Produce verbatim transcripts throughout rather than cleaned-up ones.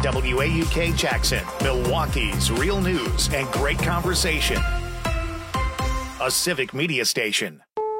W A U K Jackson, Milwaukee's real news and great conversation. A Civic Media station.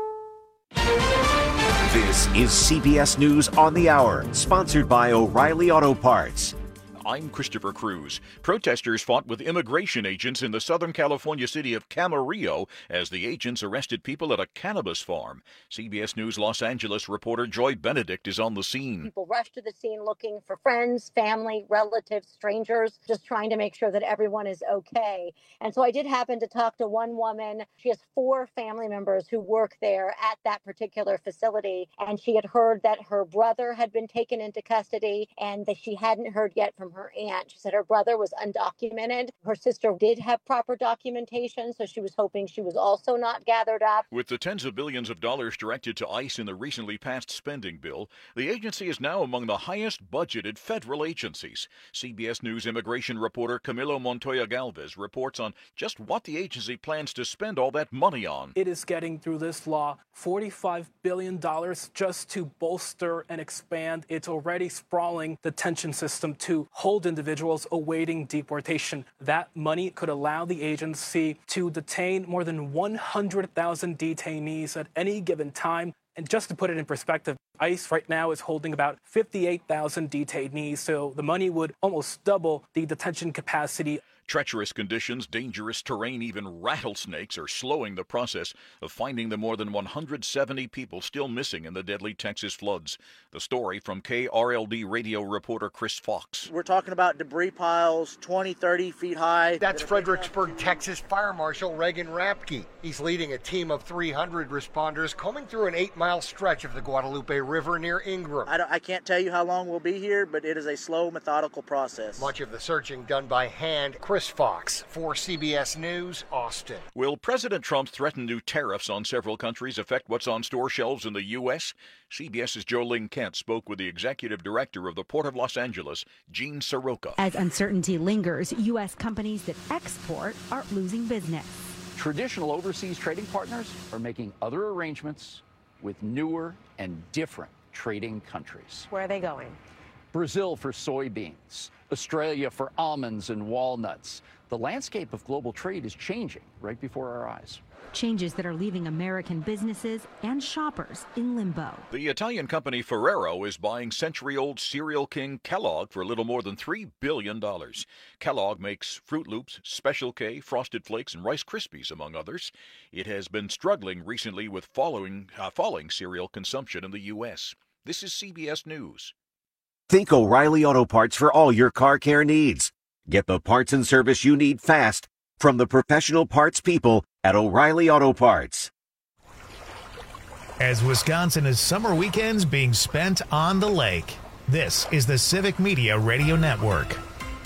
This is C B S News on the Hour, sponsored by O'Reilly Auto Parts. I'm Christopher Cruz. Protesters fought with immigration agents in the Southern California city of Camarillo as the agents arrested people at a cannabis farm. C B S News Los Angeles reporter Joy Benedict is on the scene. People rushed to the scene looking for friends, family, relatives, strangers, just trying to make sure that everyone is okay. And so I did happen to talk to one woman. She has four family members who work there at that particular facility. And she had heard that her brother had been taken into custody and that she hadn't heard yet from her aunt. She said her brother was undocumented. Her sister did have proper documentation, so she was hoping she was also not gathered up. With the tens of billions of dollars directed to ICE in the recently passed spending bill, the agency is now among the highest budgeted federal agencies. C B S News immigration reporter Camilo Montoya Galvez reports on just what the agency plans to spend all that money on. It is getting through this law forty-five billion dollars just to bolster and expand its already sprawling detention system to hold individuals awaiting deportation. That money could allow the agency to detain more than one hundred thousand detainees at any given time. And just to put it in perspective, ICE right now is holding about fifty-eight thousand detainees, so the money would almost double the detention capacity. Treacherous conditions, dangerous terrain, even rattlesnakes are slowing the process of finding the more than one hundred seventy people still missing in the deadly Texas floods. The story from K R L D radio reporter Chris Fox. We're talking about debris piles twenty, thirty feet high. That's Fredericksburg, Texas Fire Marshal Reagan Rapke. He's leading a team of three hundred responders combing through an eight-mile stretch of the Guadalupe River near Ingram. I, don't, I can't tell you how long we'll be here, but it is a slow, methodical process. Much of the searching done by hand. Chris Fox for C B S News, Austin. Will President Trump's threatened new tariffs on several countries affect what's on store shelves in the U S? CBS's Jolene Kent spoke with the executive director of the Port of Los Angeles, Gene Soroka. As uncertainty lingers, U S companies that export are losing business. Traditional overseas trading partners are making other arrangements with newer and different trading countries. Where are they going? Brazil for soybeans, Australia for almonds and walnuts. The landscape of global trade is changing right before our eyes. Changes that are leaving American businesses and shoppers in limbo. The Italian company Ferrero is buying century-old cereal king Kellogg for a little more than three billion dollars. Kellogg makes Fruit Loops, Special K, Frosted Flakes, and Rice Krispies, among others. It has been struggling recently with following, uh, falling cereal consumption in the U S. This is C B S News. Think O'Reilly Auto Parts for all your car care needs. Get the parts and service you need fast from the professional parts people at O'Reilly Auto Parts. As Wisconsin is summer weekends being spent on the lake, this is the Civic Media Radio Network.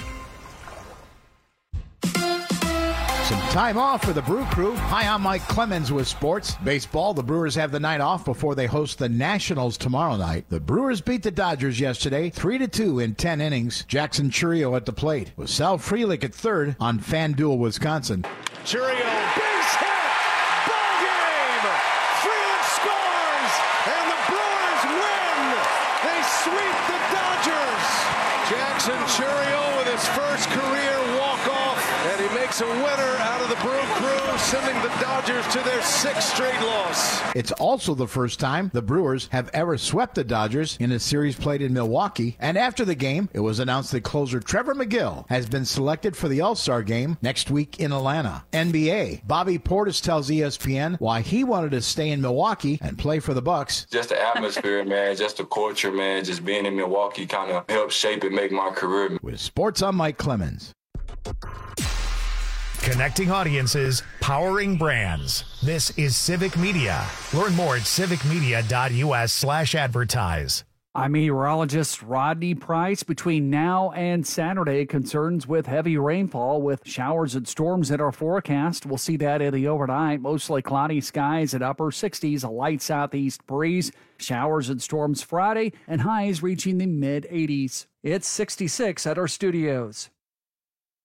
Some time off for the Brew Crew. Hi, I'm Mike Clemens with sports. Baseball, the Brewers have the night off before they host the Nationals tomorrow night. The Brewers beat the Dodgers yesterday, three to two in ten innings. Jackson Chourio at the plate with Sal Frelick at third on FanDuel, Wisconsin. Chourio, base hit, ball game! Frelick scores, and the Brewers win! They sweep the Dodgers! Jackson Chourio with his first career walk-off, and he makes a winner out of the Brew Crew, sending the Dodgers to their sixth straight loss. It's also the first time the Brewers have ever swept the Dodgers in a series played in Milwaukee. And after the game, it was announced that closer Trevor McGill has been selected for the All-Star game next week in Atlanta. N B A, Bobby Portis tells E S P N why he wanted to stay in Milwaukee and play for the Bucks. Just the atmosphere, man, just the culture, man, just being in Milwaukee kind of helped shape and make my career. With sports, I'm Mike Clemens. Connecting audiences, powering brands. This is Civic Media. Learn more at civicmedia.us slash advertise. I'm meteorologist Rodney Price. Between now and Saturday, concerns with heavy rainfall with showers and storms in our forecast. We'll see that in the overnight. Mostly cloudy skies at upper sixties, a light southeast breeze. Showers and storms Friday, and highs reaching the mid eighties. It's sixty-six at our studios.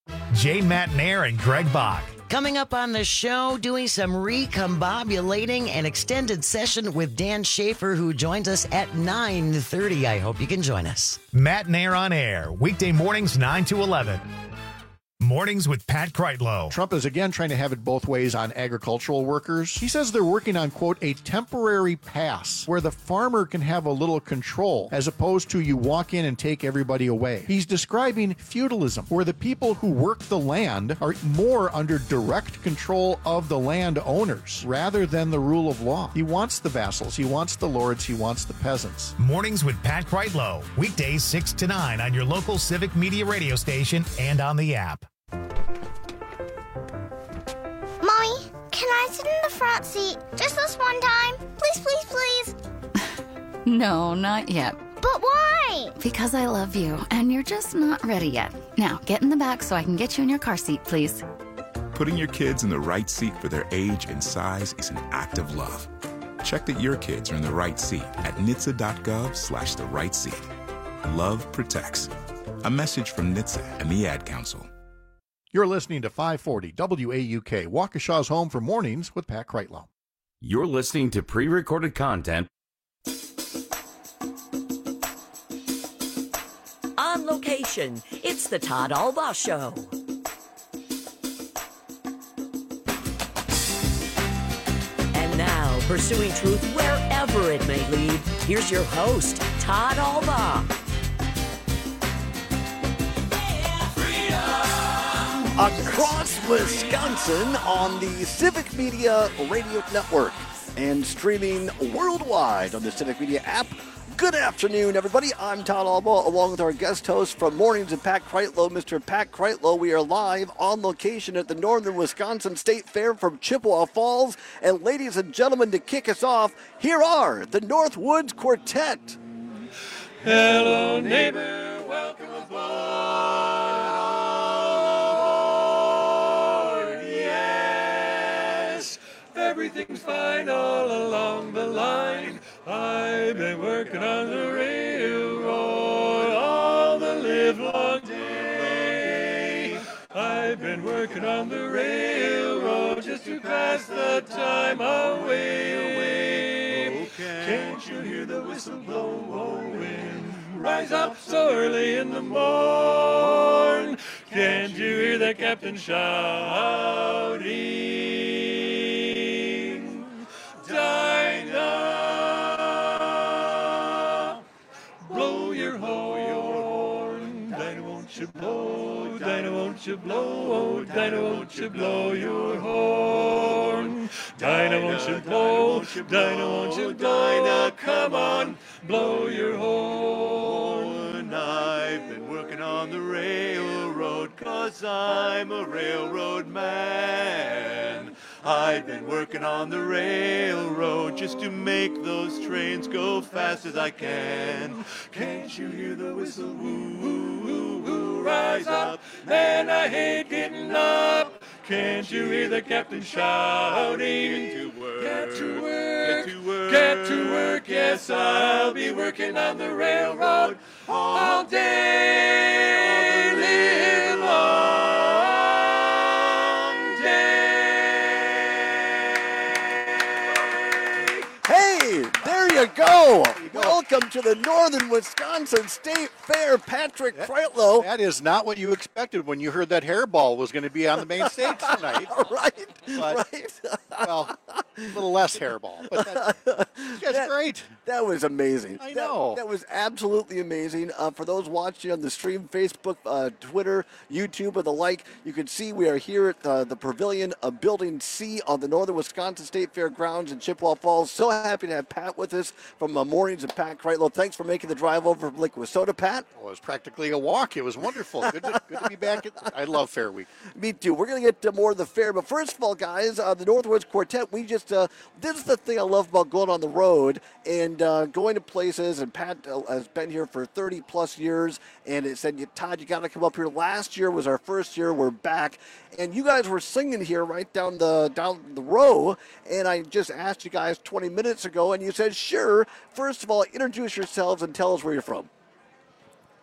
Jay Matnair and Greg Bach. Coming up on the show, doing some recombobulating, an extended session with Dan Schaefer, who joins us at nine thirty. I hope you can join us. Matnair on air, weekday mornings nine to eleven. Mornings with Pat Kreitlow. Trump is again trying to have it both ways on agricultural workers. He says they're working on, quote, a temporary pass where the farmer can have a little control as opposed to you walk in and take everybody away. He's describing feudalism, where the people who work the land are more under direct control of the landowners rather than the rule of law. He wants the vassals, he wants the lords, he wants the peasants. Mornings with Pat Kreitlow, weekdays six to nine on your local Civic Media radio station and on the app. Mommy, can I sit in the front seat just this one time? Please, please, please. No, not yet. But why? Because I love you, and you're just not ready yet. Now, get in the back so I can get you in your car seat, please. Putting your kids in the right seat for their age and size is an act of love. Check that your kids are in the right seat at N H T S A dot gov slash the right seat. Love protects. A message from N H T S A and the Ad Council. You're listening to five forty W A U K, Waukesha's home for mornings with Pat Kreitlow. You're listening to pre-recorded content. On location, it's the Todd Albaugh Show. And now, pursuing truth wherever it may lead, here's your host, Todd Albaugh. Across Wisconsin on the Civic Media Radio Network and streaming worldwide on the Civic Media app. Good afternoon, everybody. I'm Todd Albaugh, along with our guest host from Mornings and Pat Kreitlow, Mister Pat Kreitlow. We are live on location at the Northern Wisconsin State Fair from Chippewa Falls. And ladies and gentlemen, to kick us off, here are the Northwoods Quartet. Hello, neighbor, welcome aboard. Everything's fine all along the line. I've been working on the railroad all the livelong day. I've been working on the railroad just to pass the time away. Oh, can't you hear the whistle blowing? Rise up so early in the morn. Can't you hear the captain shouting? Dinah, blow your horn. Dinah, won't you blow? Dinah, won't you blow? Dinah, won't you blow your horn? Dinah, won't you blow? Dinah, won't you blow? Dinah, come on, blow your horn. I've been working on the railroad 'cause I'm a railroad man. I've been working on the railroad just to make those trains go fast as I can. Can't you hear the whistle? Woo, woo, woo, woo, rise up, and I hate getting up. Can't you hear the captain shouting? Get to work, get to work, get to work, get to work. Yes, I'll be working on the railroad all day, live long day. Hey, there you go. Welcome to the Northern Wisconsin State Fair, Patrick Kreitlow. That is not what you expected when you heard that hairball was going to be on the main stage tonight. right, but, right. Well, a little less hairball, but that, that's that, great. That was amazing. I know. That, that was absolutely amazing. Uh, for those watching on the stream, Facebook, uh, Twitter, YouTube, and the like, you can see we are here at uh, the Pavilion of Building C on the Northern Wisconsin State Fair grounds in Chippewa Falls. So happy to have Pat with us from uh, Mornings and Pat Kreitlow. Thanks for making the drive over from Lake Wissota, Pat. Well, it was practically a walk. It was wonderful. Good to, good to be back. At, I love Fair Week. Me too. We're going to get uh, more of the fair. But first of all, guys, uh, the Northwoods Quartet, we just, uh, this is the thing I love about going on the road and uh, going to places. And Pat uh, has been here for thirty plus years. And it said, Todd, you got to come up here. Last year was our first year. We're back. And you guys were singing here right down the down the row. And I just asked you guys twenty minutes ago, and you said, sure. First of all, introduce yourselves and tell us where you're from.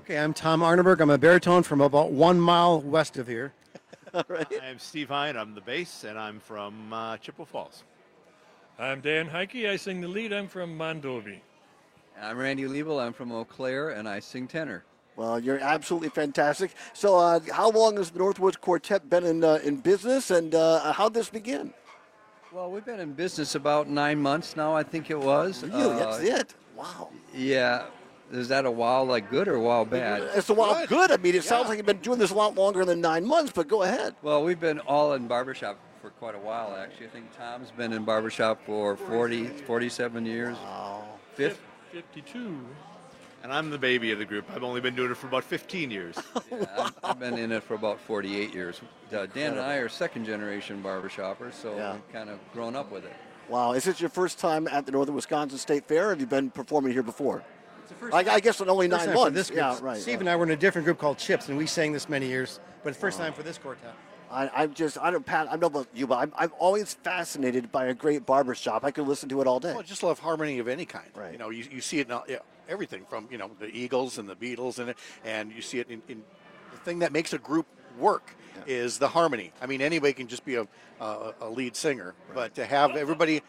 Okay, I'm Tom Arneberg. I'm a baritone from about one mile west of here. All right. I'm Steve Hine. I'm the bass, and I'm from uh, Chippewa Falls. I'm Dan Heike. I sing the lead. I'm from Mondovi. I'm Randy Liebel. I'm from Eau Claire, and I sing tenor. Well, you're absolutely fantastic. So, uh, how long has the Northwoods Quartet been in uh, in business, and uh, how'd this begin? Well, we've been in business about nine months now, I think it was. Really? Uh, That's it? Wow. Yeah. Is that a while like good or a while bad? It's a while good. good. I mean, it yeah. sounds like you've been doing this a lot longer than nine months, but go ahead. Well, we've been all in barbershop for quite a while, actually. I think Tom's been in barbershop for forty, forty-seven years. Wow. Fifth? fifty-two. And I'm the baby of the group. I've only been doing it for about fifteen years. Yeah, I've, I've been in it for about forty-eight years. Uh, Dan and I are second generation barbershoppers, so yeah. we've kind of grown up with it. Wow. Is this your first time at the Northern Wisconsin State Fair, or have you been performing here before? I, I guess in only nine months. This yeah, right. Steve right. and I were in a different group called Chips, and we sang this many years, but it's the first time for this quartet. I, I'm just, I don't, Pat, I don't know about you, but I'm, I'm always fascinated by a great barbershop. I could listen to it all day. Well, I just love harmony of any kind. Right. You know, you, you see it in all, yeah, everything from, you know, the Eagles and the Beatles, and, and you see it in, in the thing that makes a group work yeah. is the harmony. I mean, anybody can just be a, a, a lead singer, right. but to have everybody...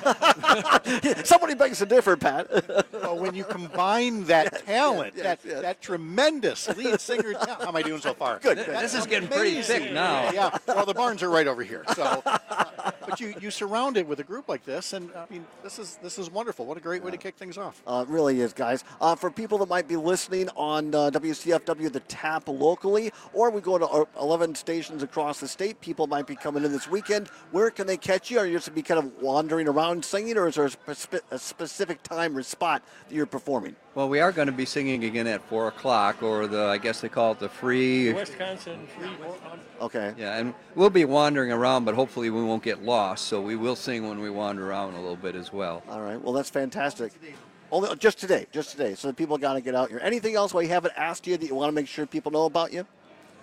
Somebody begs to differ, Pat. Well, when you combine that talent, yes, that yes. that tremendous lead singer talent... How am I doing so far? Good. good. This is getting pretty thick now. Yeah, well, the barns are right over here. So, uh, but you, you surround it with a group like this, and I mean, this is this is wonderful. What a great way to kick things off. Uh, it really is, guys. Uh, for people that might be listening on uh, W C F W, the Tap locally, or we go to eleven stations across the state, people might be coming in this weekend. Where can they catch you? Are you just be kind of wandering around singing, or is there a, spe- a specific time or spot that you're performing? Well, we are going to be singing again at four o'clock, or the I guess they call it the free. Wisconsin free. Okay. Yeah, and we'll be wandering around, but hopefully we won't get lost. So we will sing when we wander around a little bit as well. All right. Well, that's fantastic. Only just today, just today. So the people got to get out here. Anything else we haven't asked you that you want to make sure people know about you?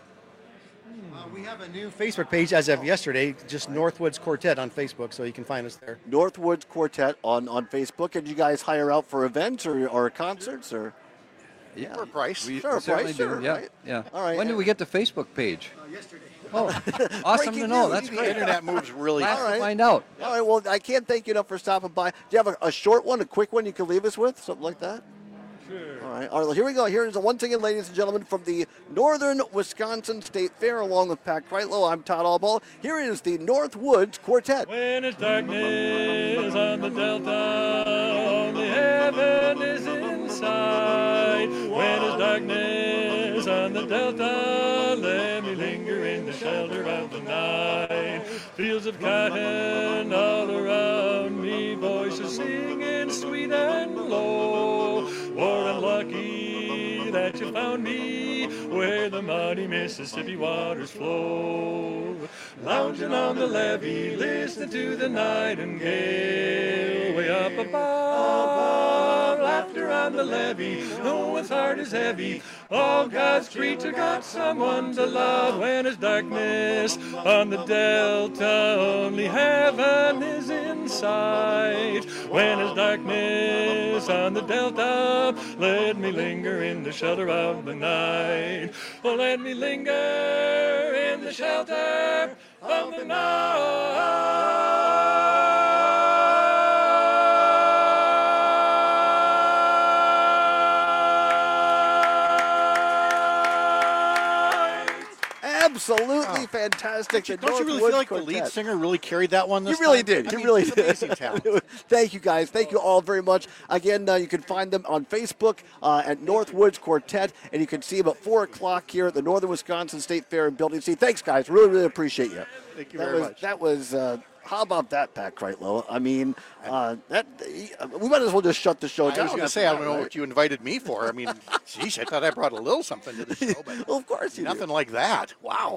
Uh, we have a new Facebook page as of yesterday, just Northwoods Quartet on Facebook, so you can find us there. Northwoods Quartet on, on Facebook. And you guys hire out for events or, or concerts? or? Yeah, for a price. We, sure, we certainly price, do. sure, Yeah, right? yeah. All right. When did we get the Facebook page? Uh, yesterday. Oh, awesome to know. news. That's The great. internet moves really Glad fast. All right. to find out. All right, well, I can't thank you enough for stopping by. Do you have a, a short one, a quick one you can leave us with? Something like that? Sure. All right, all right, well, here we go. Here is a once again, ladies and gentlemen, from the Northern Wisconsin State Fair, along with Pat Kreitlow. I'm Todd Albaugh. Here is the Northwoods Quartet. When it's darkness on the delta, only heaven is in sight. When it's darkness on the delta, let me linger in the shelter of the night. Fields of cotton all around me, voices singing sweet and low. Warren, lucky that you found me where the muddy Mississippi waters flow. Lounging on the levee, listening to the nightingale. Way up above, laughter on the levee. No one's heart is heavy. All God's creature got someone to love. When it's darkness on the delta, only heaven is in sight. When it's darkness on the delta, let me linger in the shelter of the night. Oh, let me linger in the shelter of the night. Absolutely oh. fantastic. Don't, you, don't you really feel like Quartet. The lead singer really carried that one this You really time? did. I You mean, really it's did. Amazing talent. Thank you, guys. Thank you all very much. Again, uh, you can find them on Facebook uh, at Northwoods Quartet, and you can see them at four o'clock here at the Northern Wisconsin State Fair in Building C. Thanks, guys. Really, really appreciate you. Thank you that very was, much. That was... Uh, How about that, Pat Kreitlow? I mean, uh, that we might as well just shut the show down. I was going to say, I don't know right? what you invited me for. I mean, geez, I thought I brought a little something to the show, but well, of course you nothing do. like that. Wow.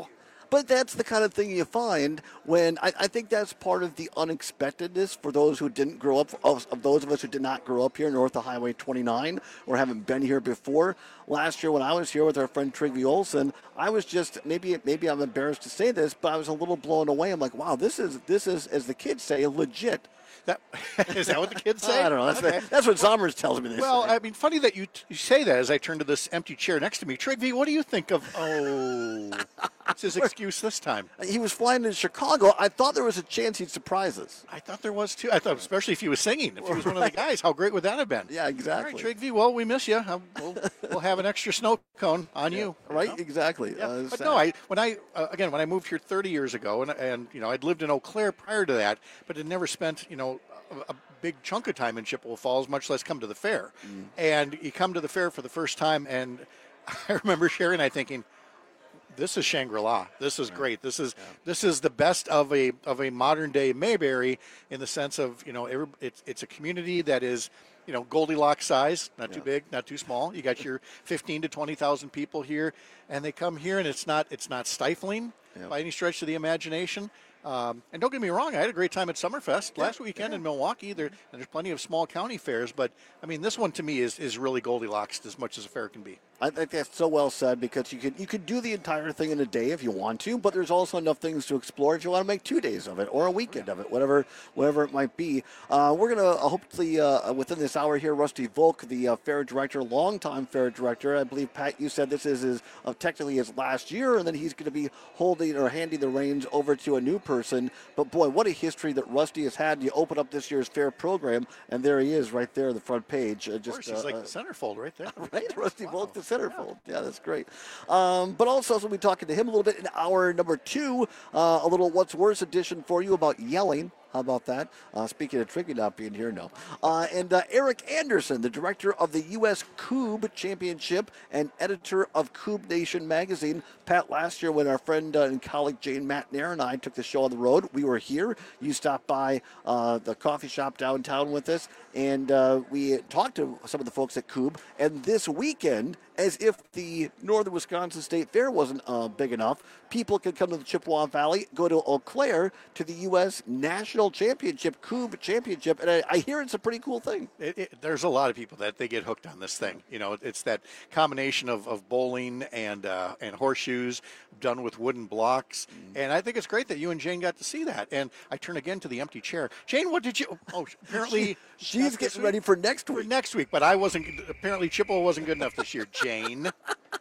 But that's the kind of thing you find when I, I think that's part of the unexpectedness for those who didn't grow up, of, of those of us who did not grow up here north of Highway twenty-nine or haven't been here before. Last year when I was here with our friend Trygve Olsen, I was just, maybe maybe I'm embarrassed to say this, but I was a little blown away. I'm like, wow, this is, this is, as the kids say, legit. That, is that what the kids say? I don't know. That's, okay. the, that's what Zommers tells me. This well, say. I mean, funny that you, t- you say that as I turn to this empty chair next to me. Trygve, what do you think of, oh, what's his excuse this time? He was flying to Chicago. I thought there was a chance he'd surprise us. I thought there was, too. I thought, especially if he was singing. If he was right. one of the guys, how great would that have been? Yeah, exactly. All right, Trygve, well, we miss you. We'll, we'll have an extra snow cone on yeah, you. Right, you know? exactly. Yeah. Uh, but sad. no, I when I, uh, again, when I moved here thirty years ago, and, and, you know, I'd lived in Eau Claire prior to that, but had never spent, you know, a, a big chunk of time in Chippewa Falls, much less come to the fair. Mm. And you come to the fair for the first time, and I remember Sherry and I thinking, this is Shangri-La. This is yeah. great. This is yeah. this is the best of a of a modern day Mayberry in the sense of, you know, every, it's it's a community that is, you know, Goldilocks size, not yeah. too big, not too small. You got your fifteen to twenty thousand people here, and they come here, and it's not it's not stifling yeah. by any stretch of the imagination. Um, and don't get me wrong, I had a great time at Summerfest last yeah, weekend yeah. in Milwaukee. There, and there's plenty of small county fairs, but I mean, this one to me is, is really Goldilocks as much as a fair can be. I think that's so well said, because you could you could do the entire thing in a day if you want to, but there's also enough things to explore if you want to make two days of it or a weekend of it, whatever whatever it might be. Uh, we're going to uh, hopefully uh, within this hour here, Rusty Volk, the uh, fair director, longtime fair director. I believe, Pat, you said this is his uh, technically his last year, and then he's going to be holding or handing the reins over to a new person. But boy, what a history that Rusty has had. You open up this year's fair program, and there he is right there, the front page. Uh, just, of course, he's uh, like the centerfold right there. Right, Rusty wow. Volk, the centerfold. Yeah. yeah, that's great. Um, but also, so we'll be talking to him a little bit in hour number two, uh, a little What's Worse edition for you about yelling. How about that? Uh, speaking of Trygve not being here, no. Uh, and uh, Eric Anderson, the director of the U S Coob Championship and editor of Coob Nation magazine. Pat, last year when our friend uh, and colleague Jane Matnair and I took the show on the road, we were here. You stopped by uh, the coffee shop downtown with us, and uh, we talked to some of the folks at Coob. And this weekend, as if the Northern Wisconsin State Fair wasn't uh, big enough, people could come to the Chippewa Valley, go to Eau Claire to the U S National Championship, Coob Championship, and I, I hear it's a pretty cool thing. It, it, there's a lot of people that they get hooked on this thing. You know, it's that combination of, of bowling and uh, and horseshoes done with wooden blocks, mm. and I think it's great that you and Jane got to see that. And I turn again to the empty chair. Jane, what did you? Oh, apparently she, she's getting ready for next week. For next week, but I wasn't. Apparently, Chippewa wasn't good enough this year, Jane.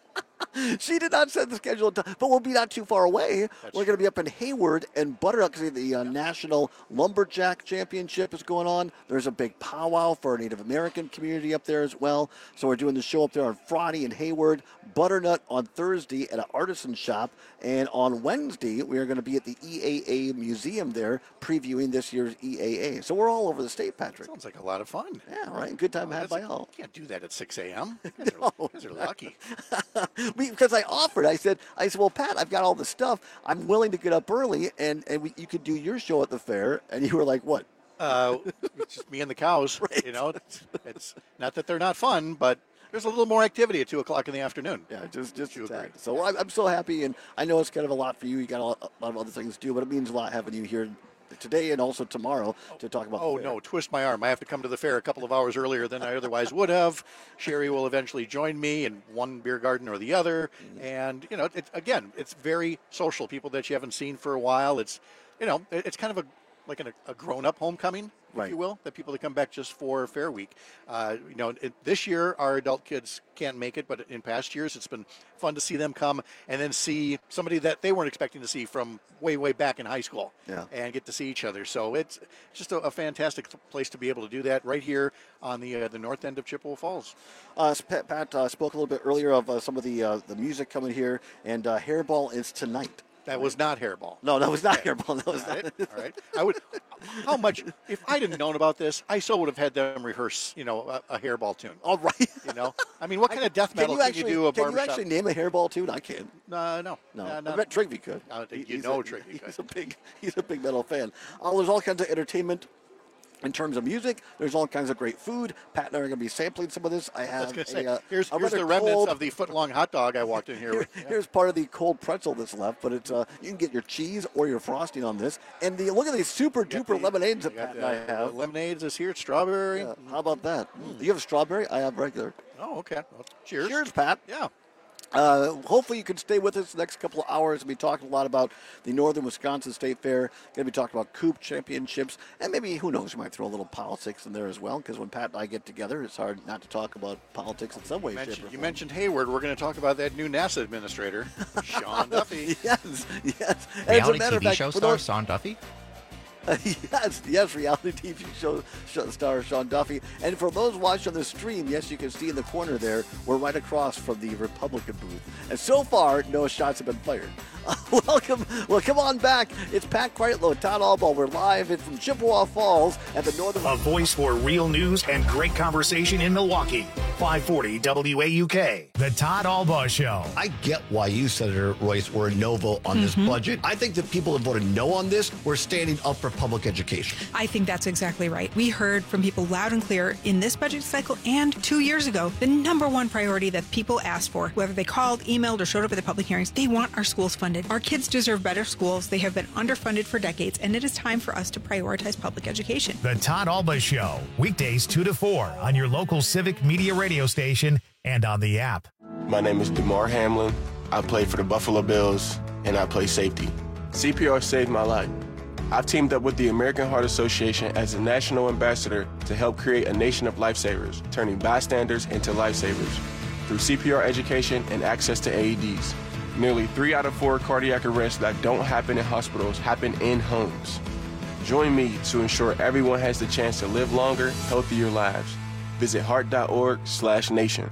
She did not set the schedule, but we'll be not too far away. That's We're going to be up in Hayward and Butternup because the uh, National Lumberjack Championship is going on. There's a big powwow for our Native American community up there as well. So we're doing the show up there on Friday in Hayward, Butternut on Thursday at an artisan shop, and on Wednesday we are going to be at the E A A Museum there previewing this year's E A A. So we're all over the state, Patrick. Sounds like a lot of fun. Yeah, right. Good time oh, had by all. You can't do that at six a.m. You guys, no. are, you guys are lucky. we, because I offered, I said, I said, well, Pat, I've got all the stuff. I'm willing to get up early, and, and we, you could do your show at the fair. And you were like, what? Uh, it's just me and the cows. Right. You know, it's, it's not that they're not fun, but there's a little more activity at two o'clock in the afternoon. Yeah, just just a tad. So I'm, I'm so happy, and I know it's kind of a lot for you. You got a lot, a lot of other things to do, but it means a lot having you here today and also tomorrow to talk about oh the fair. No, twist my arm. I have to come to the fair a couple of hours earlier than I otherwise would have. Sherry will eventually join me in one beer garden or the other. Mm-hmm. And, you know, it, again, it's very social. People that you haven't seen for a while. It's, you know, it's kind of a like an, a grown-up homecoming, right. if you will, that people that come back just for Fair Week. Uh, you know, it, this year our adult kids can't make it, but in past years it's been fun to see them come and then see somebody that they weren't expecting to see from way, way back in high school, yeah. and get to see each other. So it's just a, a fantastic place to be able to do that right here on the uh, the north end of Chippewa Falls. Uh, Pat, Pat uh, spoke a little bit earlier of uh, some of the uh, the music coming here, and uh, Hairball is tonight. That was not Hairball. No, that was not okay. Hairball. That was All not. right. All right. I would. How much? If I didn't known about this, I so would have had them rehearse, you know, a, a Hairball tune. All right. You know, I mean, what kind of death metal can you, can actually, you do? A can barbershop? you actually name a Hairball tune? I can't. Uh, no. No. Uh, no. I bet Trygve could. Uh, you he's know, a, Trygve could. He's a big. He's a big metal fan. Uh, there's all kinds of entertainment In terms of music, there's all kinds of great food. Pat and I are going to be sampling some of this. I I have was gonna say, a, uh, here's, a here's the rather remnants cold- of the foot-long hot dog I walked in here Here- with. Yeah. Here's part of the cold pretzel that's left, but it's uh, you can get your cheese or your frosting on this. And the look at these super duper lemonades that You got Pat and I the- have. the lemonades is here, strawberry. Yeah, how about that? Mm. You have strawberry? I have regular. Oh, okay. Well, cheers. Cheers, Pat. Yeah. Uh, hopefully you can stay with us the next couple of hours. We'll be talking a lot about the Northern Wisconsin State Fair. Going to be talking about Coop Championships. And maybe, who knows, we might throw a little politics in there as well, because when Pat and I get together, it's hard not to talk about politics in some way, You shape, mentioned, or you form. mentioned Hayward. We're going to talk about that new NASA administrator, Sean Duffy. Yes, yes. And as a Reality matter of T V fact, show for star those- Sean Duffy. yes, yes, reality T V show, show star Sean Duffy. And for those watching the stream, yes, you can see in the corner there, we're right across from the Republican booth. And so far, no shots have been fired. Welcome. Well, come on back. It's Pat Kreitlow, Todd Albaugh. We're live in from Chippewa Falls at the Northern. A voice for real news and great conversation in Milwaukee. five forty W A U K. The Todd Albaugh Show. I get why you, Senator Royce, were a no vote on this budget. I think the people that voted no on this were standing up for public education. I think that's exactly right. We heard from people loud and clear in this budget cycle and two years ago, the number one priority that people asked for, whether they called, emailed, or showed up at the public hearings, they want our schools funded. Our kids deserve better schools. They have been underfunded for decades, and it is time for us to prioritize public education. The Todd Albaugh Show. Weekdays two to four on your local Civic Media radio station and on the app. My name is DeMar Hamlin. I play for the Buffalo Bills, and I play safety. C P R saved my life. I've teamed up with the American Heart Association as a national ambassador to help create a nation of lifesavers, turning bystanders into lifesavers through C P R education and access to A E Ds. Nearly three out of four cardiac arrests that don't happen in hospitals happen in homes. Join me to ensure everyone has the chance to live longer, healthier lives. Visit heart.org slash nation.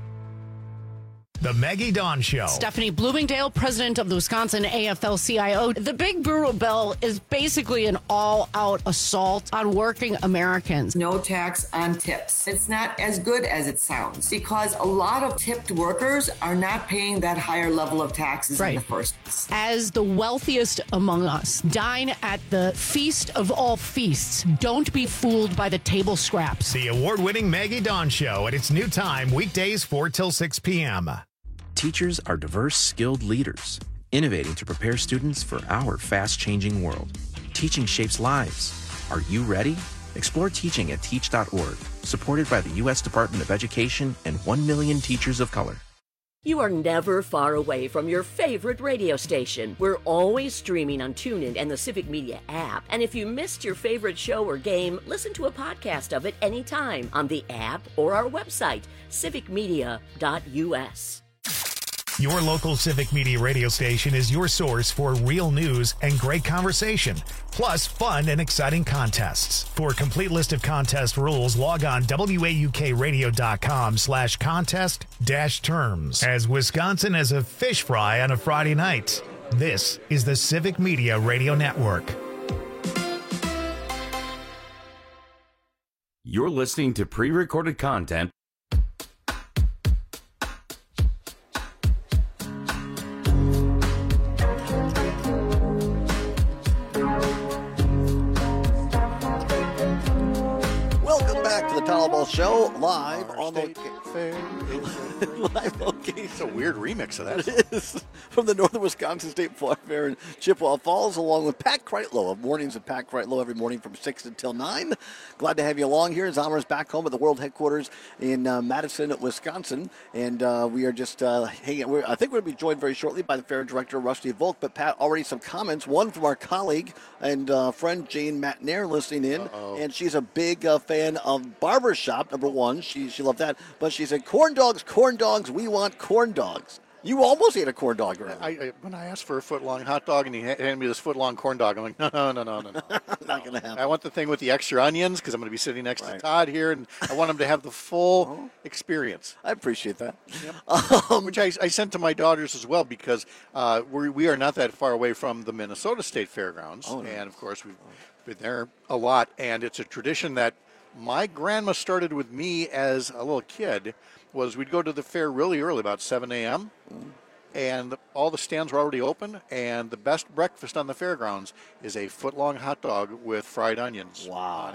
The Maggie Dawn Show. Stephanie Bloomingdale, president of the Wisconsin A F L C I O. The Big Brewer bill is basically an all-out assault on working Americans. No tax on tips. It's not as good as it sounds because a lot of tipped workers are not paying that higher level of taxes Right. in the first place. As the wealthiest among us, dine at the feast of all feasts. Don't be fooled by the table scraps. The award-winning Maggie Dawn Show at its new time, weekdays four till six p.m. Teachers are diverse, skilled leaders, innovating to prepare students for our fast-changing world. Teaching shapes lives. Are you ready? Explore teaching at teach dot org, supported by the U S Department of Education and one million teachers of color. You are never far away from your favorite radio station. We're always streaming on TuneIn and the Civic Media app. And if you missed your favorite show or game, listen to a podcast of it anytime on the app or our website, civic media dot u s. Your local Civic Media radio station is your source for real news and great conversation, plus fun and exciting contests. For a complete list of contest rules, log on W A U K radio dot com slash contest dash terms. As Wisconsin is a fish fry on a Friday night, this is the Civic Media Radio Network. You're listening to pre-recorded content. Welcome back to the Todd Albaugh Show, live on the Fair. live location. It's a weird remix of that. It is from the Northern Wisconsin State Fair in Chippewa Falls, along with Pat Kreitlow of Mornings with Pat Kreitlow every morning from six until nine. Glad to have you along here. Zommer's back home at the world headquarters in uh, Madison, Wisconsin, and uh, we are just uh, hanging. We're, I think we're going to be joined very shortly by the fair director Rusty Volk. But Pat, already some comments. One from our colleague and uh, friend Jane Matnair listening in, Uh-oh. and she's a big uh, fan of Barbershop. Number one, she she loved that. But she said, "Corn dogs, corn dogs. We want corn dogs." You almost ate a corn dog, right? I, I, when I asked for a foot-long hot dog and he ha- handed me this foot-long corn dog, I'm like, no, no, no, no, no. Not going to happen. I want the thing with the extra onions because I'm going to be sitting next Right. to Todd here, and I want him to have the full experience. I appreciate that. Um, Which I, I sent to my daughters as well because uh, we we are not that far away from the Minnesota State Fairgrounds, Oh, no. and of course we've been there a lot, and it's a tradition that my grandma started with me as a little kid. Was we'd go to the fair really early, about seven a.m., and all the stands were already open, and the best breakfast on the fairgrounds is a foot-long hot dog with fried onions wow. on it.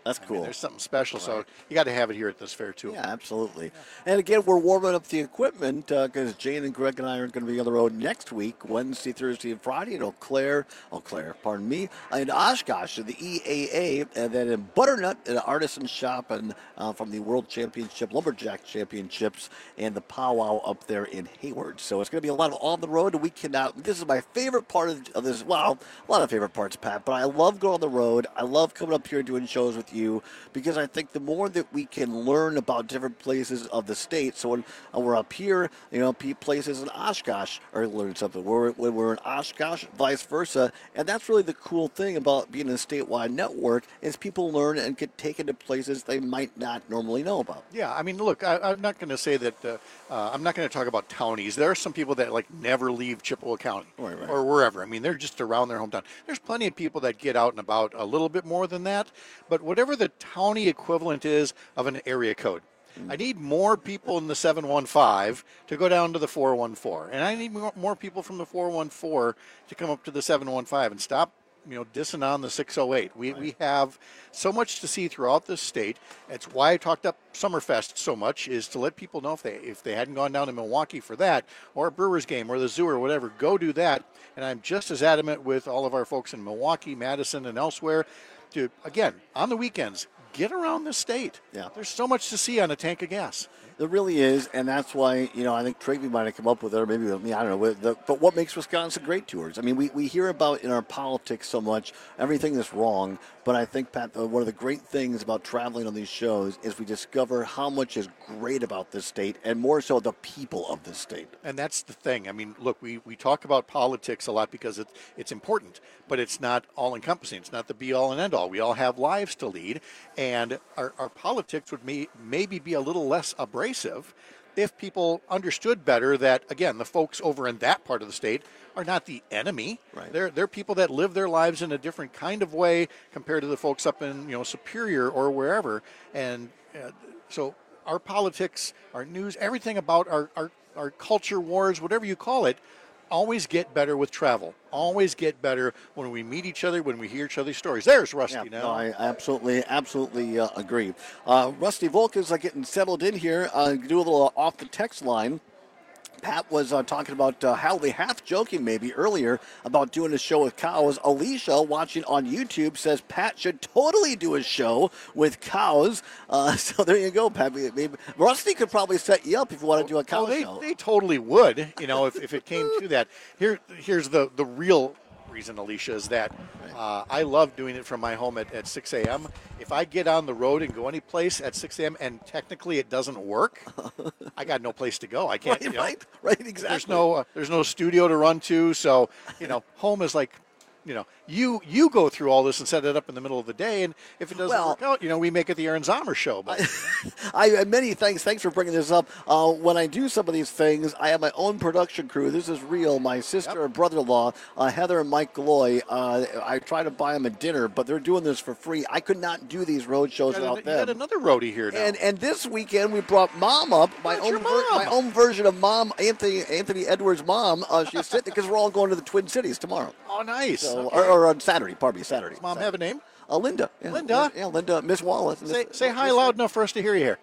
That's I cool. mean, there's something special, so you got to have it here at this fair too. Yeah, absolutely. And again, we're warming up the equipment because uh, Jane and Greg and I are going to be on the road next week, Wednesday, Thursday, and Friday in Eau Claire, Eau Claire, pardon me, in Oshkosh, in the E A A, and then in Butternut, an artisan shop, and uh, from the World Championship, Lumberjack Championships, and the powwow up there in Hayward. So it's going to be a lot of on the road. We cannot. This is my favorite part of, of this. Well, a lot of favorite parts, Pat. But I love going on the road. I love coming up here and doing shows with you because I think the more that we can learn about different places of the state. So when uh, we're up here, you know, places in Oshkosh are learning something. We're, when we're in Oshkosh, vice versa, and that's really the cool thing about being a statewide network is people learn and get taken to places they might not normally know about. Yeah, I mean, look, I, I'm not going to say that. Uh, uh, I'm not going to talk about townies. There are some people that like never leave Chippewa County right, right. or wherever. I mean, they're just around their hometown. There's plenty of people that get out and about a little bit more than that, but whatever the townie equivalent is of an area code. I need more people in the seven one five to go down to the four one four, and I need more, more people from the four one four to come up to the seven one five and stop, you know, dissing on the six oh eight. We, right. we have so much to see throughout this state. That's why I talked up Summerfest so much, is to let people know if they if they hadn't gone down to Milwaukee for that, or a Brewers game, or the zoo, or whatever, go do that. And I'm just as adamant with all of our folks in Milwaukee, Madison, and elsewhere to, again, on the weekends, get around the state. Yeah. There's so much to see on a tank of gas. There really is, and that's why, you know, I think Travey might have come up with it, or maybe with me, I don't know. With the, but what makes Wisconsin great tours? I mean, we, we hear about in our politics so much, everything that's wrong, but I think, Pat, one of the great things about traveling on these shows is we discover how much is great about this state, and more so the people of this state. And that's the thing. I mean, look, we, we talk about politics a lot because it, it's important, but it's not all-encompassing. It's not the be-all and end-all. We all have lives to lead, and our, our politics would may, maybe be a little less abrasive if people understood better that, again, the folks over in that part of the state are not the enemy. Right. They're they're people that live their lives in a different kind of way compared to the folks up in, you know, Superior or wherever. And uh, so our politics, our news, everything about our, our, our culture wars, whatever you call it, always get better with travel. Always get better when we meet each other, when we hear each other's stories. There's Rusty yeah, now. No, I absolutely, absolutely uh, agree. Uh, Rusty Volk is uh, getting settled in here. Uh, do a little uh, off the text line. Pat was uh, talking about uh, how they half joking maybe earlier about doing a show with cows. Alicia, watching on YouTube, says Pat should totally do a show with cows. Uh, so there you go, Pat. Maybe, Rusty could probably set you up if you want to do a cow oh, they, show. They totally would, you know, if, if it came to that. Here, here's the, the real reason, Alicia, is that uh, I love doing it from my home at, at six a.m. If I get on the road and go any place at six a.m. and technically it doesn't work, I got no place to go. I can't. Right, you know, right, right, exactly. There's no, uh, there's no studio to run to, so you know, home is like, you know, you you go through all this and set it up in the middle of the day, and if it doesn't Well, work out, you know, we make it the Aaron Zomer show. But I, I many thanks. Thanks for bringing this up. Uh, when I do some of these things, I have my own production crew. This is real. My sister yep. and brother-in-law, uh, Heather and Mike Galloy. Uh, I try to buy them a dinner, but they're doing this for free. I could not do these road shows you got without an, them. You got another roadie here now. And and this weekend we brought Mom up. My What's own your mom? my own version of Mom, Anthony Anthony Edwards' mom. Uh, she's sitting because we're all going to the Twin Cities tomorrow. Oh, nice. So, okay. or, or on Saturday. Pardon me, Saturday. Does Mom Saturday. have a name? Uh, Linda. Yeah, Linda? Yeah, Linda. Miss Wallace. Say, Miss, say hi Miss, loud enough for us to hear you here.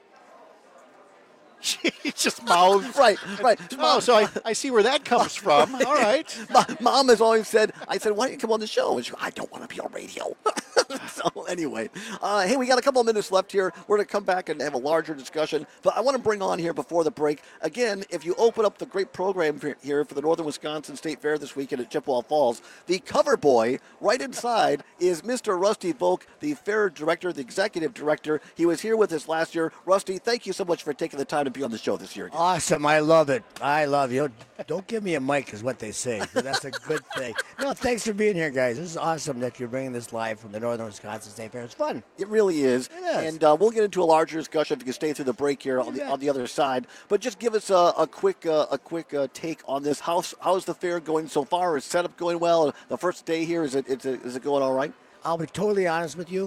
She just mouths. Right, right. Oh, so I, I see where that comes from. All right. Mom has always said, I said, why don't you come on the show? And she goes, I don't want to be on radio. So anyway, uh, hey, we got a couple of minutes left here. We're going to come back and have a larger discussion. But I want to bring on here before the break, again, if you open up the great program for, here for the Northern Wisconsin State Fair this weekend at Chippewa Falls, the cover boy right inside is Mister Rusty Volk, the fair director, the executive director. He was here with us last year. Rusty, thank you so much for taking the time to be on the show this year again. Awesome. I love it. I love you. Don't give me a mic is what they say. But that's a good thing. No, thanks for being here, guys. This is awesome that you're bringing this live from the Northern Wisconsin State Fair. It's fun. It really is. It is. And uh, we'll get into a larger discussion if you can stay through the break here on the, on the other side. But just give us a, a quick uh, a quick uh, take on this. How's, how's the fair going so far? Is setup going well? The first day here, is it, is it, is it going all right? I'll be totally honest with you.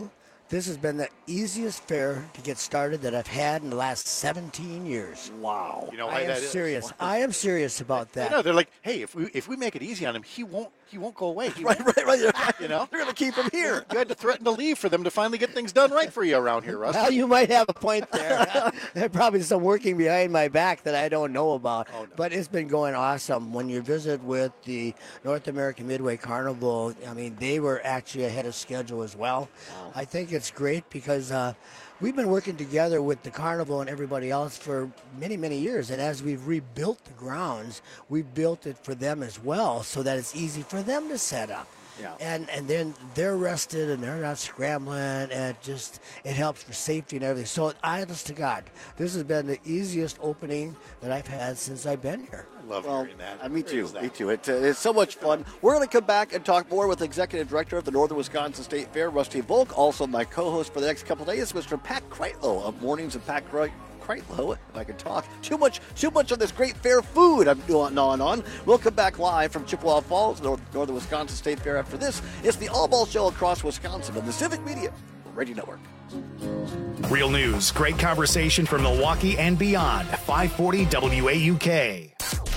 This has been the easiest fair to get started that I've had in the last seventeen years. Wow. You know, I am that is. serious. I am serious about that. I know, they're like, hey, if we if we make it easy on him, he won't he won't go away. He right, won't, right, right, right. You know, they're going to keep him here. You had to threaten to leave for them to finally get things done right for you around here, Russ. Well, you might have a point there. There's probably some working behind my back that I don't know about. Oh, no. But it's been going awesome. When you visit with the North American Midway Carnival, I mean, they were actually ahead of schedule as well. Wow. I think it's great because uh, we've been working together with the Carnival and everybody else for many, many years. And as we've rebuilt the grounds, we built it for them as well so that it's easy for them to set up. Yeah. And and then they're rested and they're not scrambling, and it just it helps for safety and everything. So honest to God, this has been the easiest opening that I've had since I've been here. I love well, hearing that. Uh, me too. Me too. It, uh, it's so much fun. We're going to come back and talk more with Executive Director of the Northern Wisconsin State Fair, Rusty Volk. Also, my co-host for the next couple of days, Mister Pat Kreitlow of Mornings of Pat Kreitlow. Kreitlow, if I can talk. Too much, too much of this great fair food I'm going on on. We'll come back live from Chippewa Falls, North, Northern Wisconsin State Fair. After this, it's the All Ball Show across Wisconsin on the Civic Media Radio Network. Real news, great conversation from Milwaukee and beyond. five forty W A U K.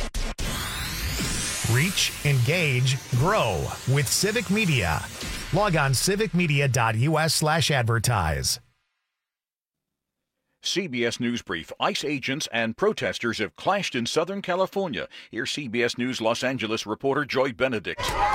Reach, engage, grow with Civic Media. Log on civicmedia.us slash advertise. C B S News Brief. ICE agents and protesters have clashed in Southern California. Here's C B S News Los Angeles reporter Joy Benedict.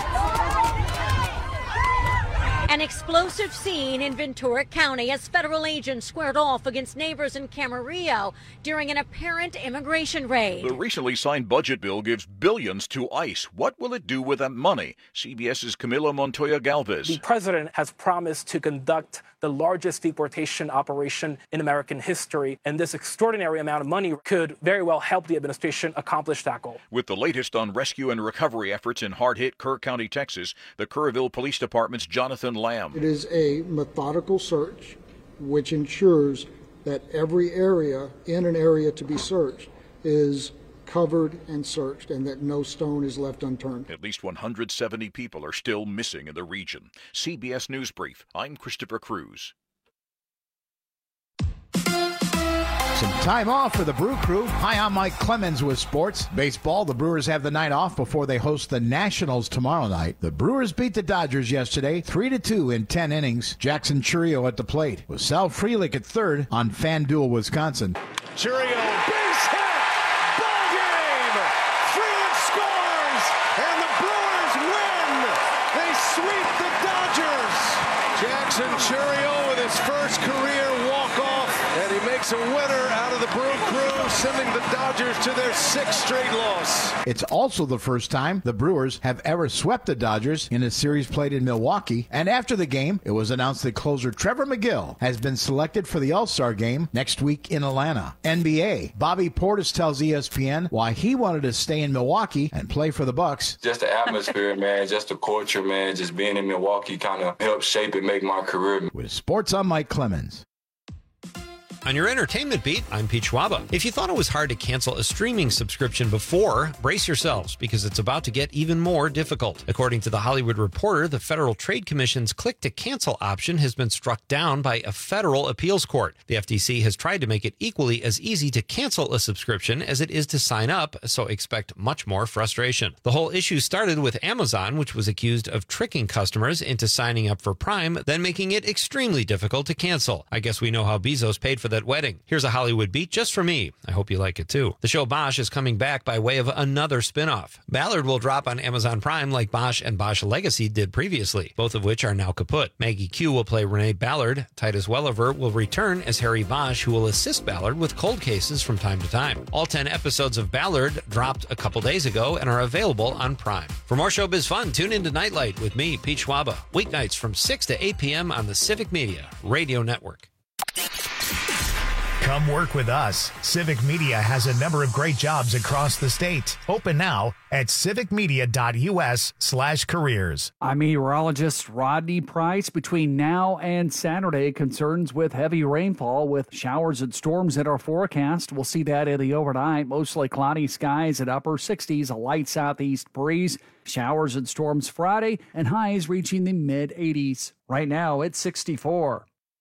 An explosive scene in Ventura County as federal agents squared off against neighbors in Camarillo during an apparent immigration raid. The recently signed budget bill gives billions to ICE. What will it do with that money? CBS's Camilo Montoya Galvez. The president has promised to conduct the largest deportation operation in American history, and this extraordinary amount of money could very well help the administration accomplish that goal. With the latest on rescue and recovery efforts in hard-hit Kerr County, Texas, the Kerrville Police Department's Jonathan Lamb. It is a methodical search which ensures that every area in an area to be searched is covered and searched, and that no stone is left unturned. At least one hundred seventy people are still missing in the region. C B S News Brief. I'm Christopher Cruz. Some time off for the Brew Crew. Hi, I'm Mike Clemens with sports. Baseball, the Brewers have the night off before they host the Nationals tomorrow night. The Brewers beat the Dodgers yesterday, three to two in ten innings. Jackson Chourio at the plate with Sal Frelick at third on FanDuel, Wisconsin. Chourio, base hit! Ball game! Frelick scores! And the Brewers win! They sweep the Dodgers! Jackson Chourio with his first career walk-off, and he makes a winner out of the Brew Crew, sending the Dodgers to their sixth straight loss. It's also the first time the Brewers have ever swept the Dodgers in a series played in Milwaukee. And after the game, it was announced that closer Trevor McGill has been selected for the All-Star game next week in Atlanta. N B A, Bobby Portis tells E S P N why he wanted to stay in Milwaukee and play for the Bucks. Just the atmosphere, man, just the culture, man, just being in Milwaukee kind of helped shape and make my career. With sports, I'm Mike Clemens. On your entertainment beat, I'm Pete Schwaba. If you thought it was hard to cancel a streaming subscription before, brace yourselves because it's about to get even more difficult. According to The Hollywood Reporter, the Federal Trade Commission's click-to-cancel option has been struck down by a federal appeals court. The F T C has tried to make it equally as easy to cancel a subscription as it is to sign up, so expect much more frustration. The whole issue started with Amazon, which was accused of tricking customers into signing up for Prime, then making it extremely difficult to cancel. I guess we know how Bezos paid for that wedding. Here's a Hollywood beat just for me. I hope you like it too. The show Bosch is coming back by way of another spin-off. Ballard will drop on Amazon Prime like Bosch and Bosch Legacy did previously, both of which are now kaput. Maggie Q will play Renee Ballard. Titus Welliver will return as Harry Bosch, who will assist Ballard with cold cases from time to time. All ten episodes of Ballard dropped a couple days ago and are available on Prime. For more showbiz fun, tune into Nightlight with me, Pete Schwaba, weeknights from six to eight p.m. on the Civic Media Radio Network. Come work with us. Civic Media has a number of great jobs across the state. Open now at civicmedia.us slash careers. I'm meteorologist Rodney Price. Between now and Saturday, concerns with heavy rainfall with showers and storms in our forecast. We'll see that in the overnight. Mostly cloudy skies at upper sixties, a light southeast breeze. Showers and storms Friday and highs reaching the mid eighties. Right now, it's sixty-four.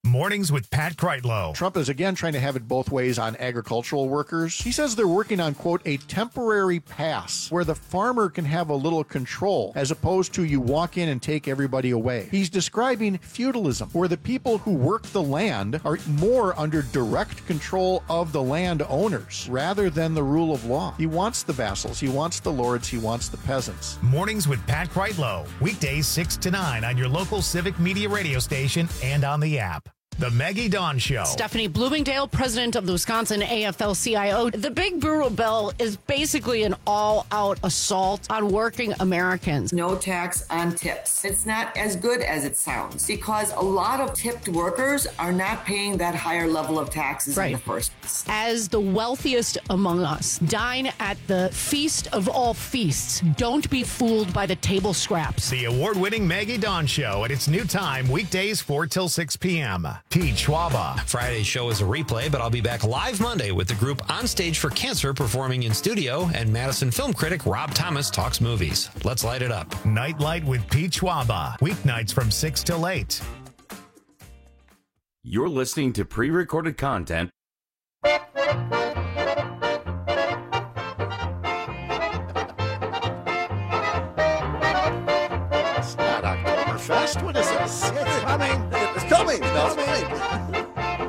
Mornings with Pat Kreitlow. Trump is again trying to have it both ways on agricultural workers. He says they're working on, quote, a temporary pass where the farmer can have a little control as opposed to you walk in and take everybody away. He's describing feudalism, where the people who work the land are more under direct control of the land owners rather than the rule of law. He wants the vassals, he wants the lords, he wants the peasants. Mornings with Pat Kreitlow. Weekdays six to nine on your local Civic Media radio station and on the app. The Maggie Dawn Show. Stephanie Bloomingdale, president of the Wisconsin A F L C I O. The Big Burro Bill is basically an all-out assault on working Americans. No tax on tips. It's not as good as it sounds because a lot of tipped workers are not paying that higher level of taxes Right. in the first place. As the wealthiest among us, dine at the feast of all feasts. Don't be fooled by the table scraps. The award-winning Maggie Dawn Show at its new time, weekdays four till six p.m. Pete Schwaba. Friday's show is a replay, but I'll be back live Monday with the group On Stage for Cancer performing in studio, and Madison film critic Rob Thomas talks movies. Let's light it up. Nightlight with Pete Schwaba. Weeknights from six till eight. You're listening to pre-recorded content. It's not Oktoberfest. What is this? It's coming. It's coming. That's right.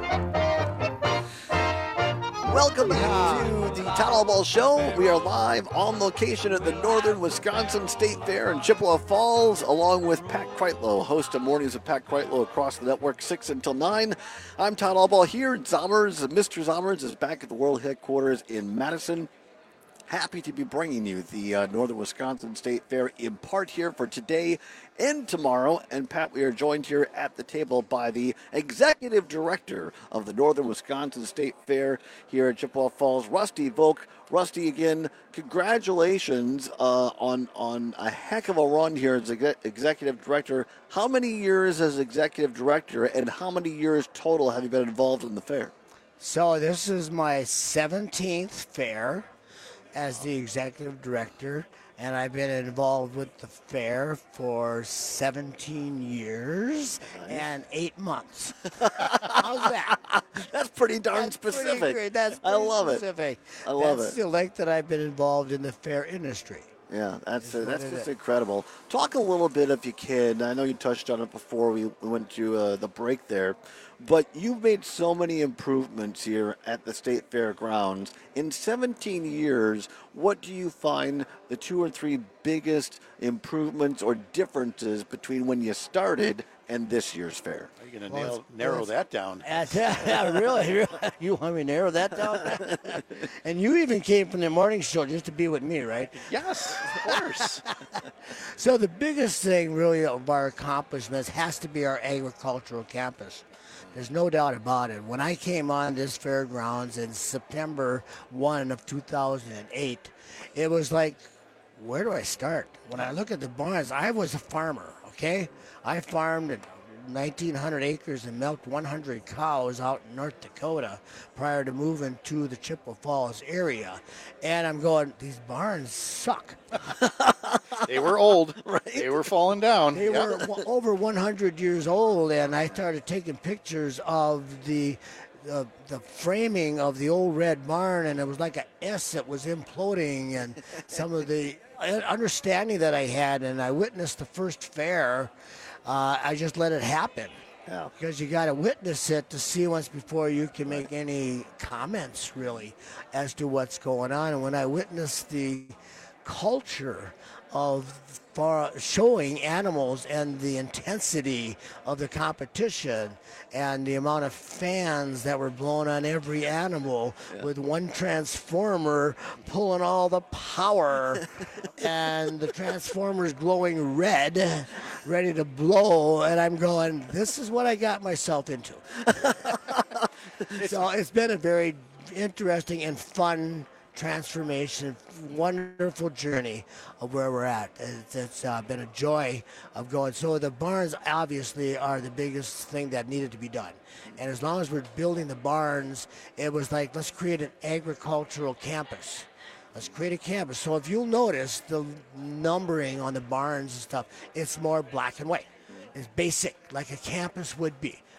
Welcome back to the Town Hall Ball Show. We are live on location at the Northern Wisconsin State Fair in Chippewa Falls, along with Pat Kreitlow, host of Mornings with Pat Kreitlow across the network, six until nine. I'm Town Hall Ball here. Zommers, Mister Zommers is back at the world headquarters in Madison. Happy to be bringing you the uh, Northern Wisconsin State Fair in part here for today and tomorrow. And Pat, we are joined here at the table by the executive director of the Northern Wisconsin State Fair here at Chippewa Falls, Rusty Volk. Rusty, again, congratulations uh, on on a heck of a run here as ex- executive director. How many years as executive director, and how many years total have you been involved in the fair? So this is my seventeenth fair as the executive director, and I've been involved with the fair for seventeen years and eight months. How's that? That's pretty darn That's specific. Pretty great. That's I pretty love specific. it. I love That's it. the length that I've been involved in the fair industry. Yeah, that's uh, what that's it just is. incredible. Talk a little bit, if you can. I know you touched on it before we went to uh, the break there, but you've made so many improvements here at the State Fairgrounds. In seventeen years, what do you find the two or three biggest improvements or differences between when you started and this year's fair? Are you going to Well, nail, it's- narrow well, that down? Yeah, really, really? You want me to narrow that down? And you even came from the morning show just to be with me, right? Yes, of course. So the biggest thing really of our accomplishments has to be our agricultural campus. There's no doubt about it. When I came on this fairgrounds in September first of two thousand eight, it was like, where do I start? When I look at the barns, I was a farmer, okay? I farmed at nineteen hundred acres and milked one hundred cows out in North Dakota prior to moving to the Chippewa Falls area. And I'm going, these barns suck. They were old. Right. They were falling down. They Yeah. were w- over one hundred years old, and I started taking pictures of the the, the framing of the old red barn, and it was like a S that was imploding, and some of the understanding that I had, and I witnessed the first fair. Uh, I just let it happen. Yeah. Because you got to witness it to see once before you can make any comments, really, as to what's going on. And when I witnessed the culture of far showing animals and the intensity of the competition and the amount of fans that were blown on every animal, yeah, with one transformer pulling all the power and the transformers glowing red, ready to blow, and I'm going, this is what I got myself into. So it's been a very interesting and fun transformation, wonderful journey of where we're at. It's, it's uh, been a joy of going. So the barns obviously are the biggest thing that needed to be done. And as long as we're building the barns, it was like, let's create an agricultural campus. Let's create a campus. So if you'll notice the numbering on the barns and stuff, it's more black and white. It's basic, like a campus would be.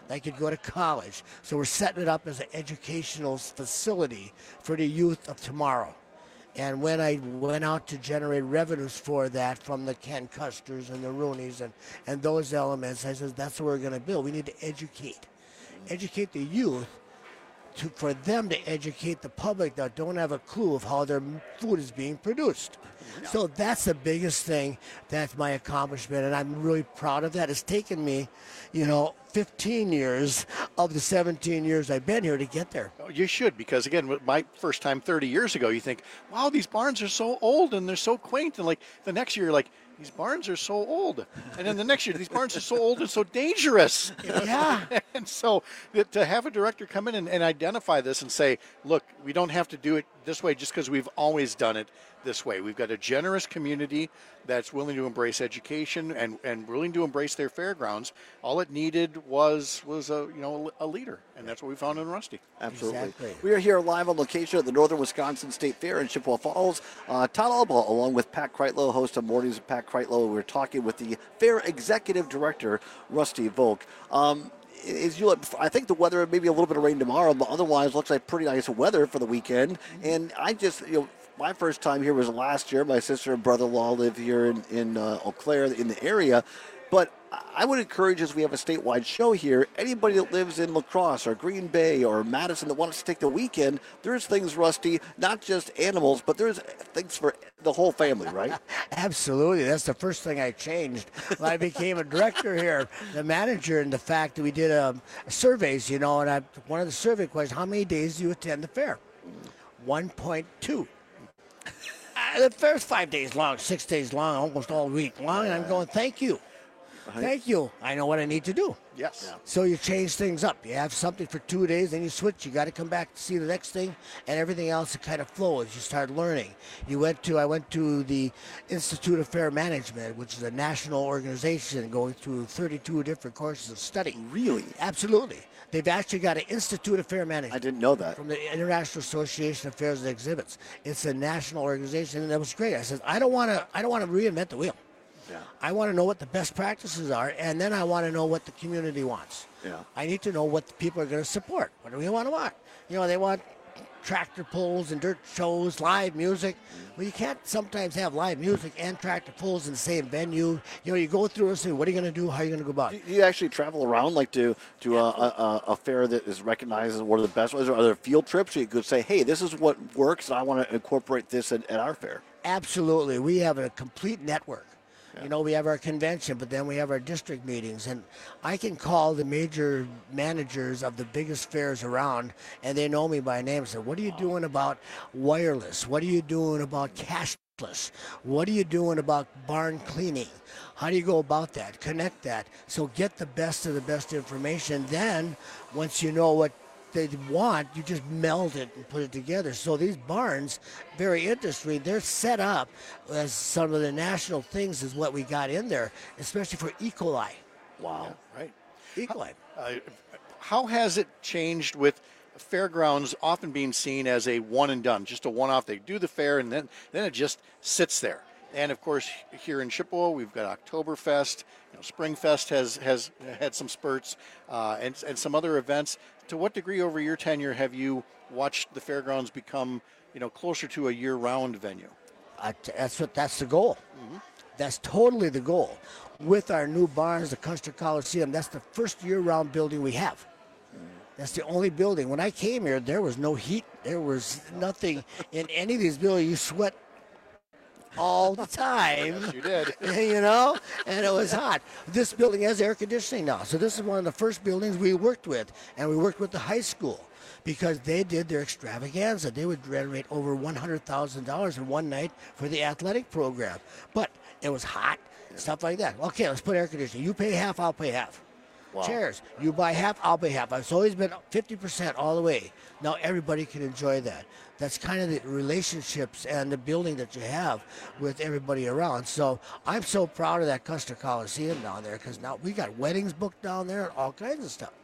They could go to college. So we're setting it up as an educational facility for the youth of tomorrow. And when I went out to generate revenues for that from the Ken Custers and the Rooneys and, and those elements, I said, that's what we're going to build. We need to educate. Educate the youth to, for them to educate the public that don't have a clue of how their food is being produced. So that's the biggest thing. That's my accomplishment, and I'm really proud of that. It's taken me, you know, fifteen years of the seventeen years I've been here to get there. You should, because again, my first time thirty years ago, you think, wow, these barns are so old and they're so quaint. And like the next year, you're like, these barns are so old. And then the next year, these barns are so old and so dangerous. You know? Yeah. And so to have a director come in and, and identify this and say, look, we don't have to do it this way just because we've always done it this way. We've got a generous community that's willing to embrace education and, and willing to embrace their fairgrounds. All it needed was was a you know a leader, and that's what we found in Rusty. Absolutely. Exactly. We are here live on location at the Northern Wisconsin State Fair in Chippewa Falls. Uh, Todd Alba, along with Pat Kreitlow, host of Mornings with Pat Kreitlow. We're talking with the Fair Executive Director, Rusty Volk. Um, Is you, I think the weather, maybe a little bit of rain tomorrow, but otherwise looks like pretty nice weather for the weekend. And I just, you know, my first time here was last year. My sister and brother-in-law live here in, in uh, Eau Claire, in the area. But I would encourage, as we have a statewide show here, anybody that lives in La Crosse or Green Bay or Madison that wants to take the weekend, there's things, Rusty, not just animals, but there's things for the whole family, right? Absolutely. That's the first thing I changed when I became a director here, the manager, and the fact that we did um, surveys, you know, and I, one of the survey questions, how many days do you attend the fair? one point two. Uh, the fair's five days long, six days long, almost all week long, and I'm going, thank you. Thank you. I know what I need to do. Yes. Yeah. So you change things up. You have something for two days, then you switch. You got to come back to see the next thing, and everything else kind of flows. You start learning. You went to. I went to the Institute of Fair Management, which is a national organization going through thirty-two different courses of study. Really? Absolutely. They've actually got an Institute of Fair Management. I didn't know that. From the International Association of Fairs and Exhibits. It's a national organization, and that was great. I said, I don't want to. I don't want to reinvent the wheel. Yeah. I want to know what the best practices are, and then I want to know what the community wants. Yeah. I need to know what the people are going to support. What do we want to want? You know, they want tractor pulls and dirt shows, live music. Well, you can't sometimes have live music and tractor pulls in the same venue. You know, you go through and say, what are you going to do? How are you going to go about it? Do you actually travel around, like to to a, a, a fair that is recognized as one of the best ones? Or are there field trips where you could say, hey, this is what works, and I want to incorporate this at, at our fair? Absolutely. We have a complete network. You know, we have our convention, but then we have our district meetings. And I can call the major managers of the biggest fairs around, and they know me by name and say, what are you doing about wireless? What are you doing about cashless? What are you doing about barn cleaning? How do you go about that? Connect that. So get the best of the best information. Then, once you know what they want, you just meld it and put it together. So these barns, very interesting, they're set up as some of the national things is what we got in there, especially for E. coli. Wow. Yeah, right. E. coli. Uh, how has it changed with fairgrounds often being seen as a one and done, just a one-off? They do the fair and then, then it just sits there. And of course, here in Chippewa, we've got Oktoberfest. You know, Springfest has has had some spurts, uh, and and some other events. To what degree, over your tenure, have you watched the fairgrounds become, you know, closer to a year-round venue? Uh, that's what. That's the goal. Mm-hmm. That's totally the goal. With our new barns, the Custer Coliseum, that's the first year-round building we have. That's the only building. When I came here, there was no heat. There was nothing in any of these buildings. You sweat all the time. Yes, you did. You know, and it was hot. This building has air conditioning now. So this is one of the first buildings we worked with, and we worked with the high school because they did their extravaganza. They would generate over one hundred thousand dollars in one night for the athletic program. But it was hot, yeah. Stuff like that. Okay, let's put air conditioning. You pay half, I'll pay half. Wow. Chairs. You buy half, I'll pay half. It's always been fifty percent all the way. Now everybody can enjoy that. That's kind of the relationships and the building that you have with everybody around. So I'm so proud of that Custer Coliseum down there because now we got weddings booked down there and all kinds of stuff. That's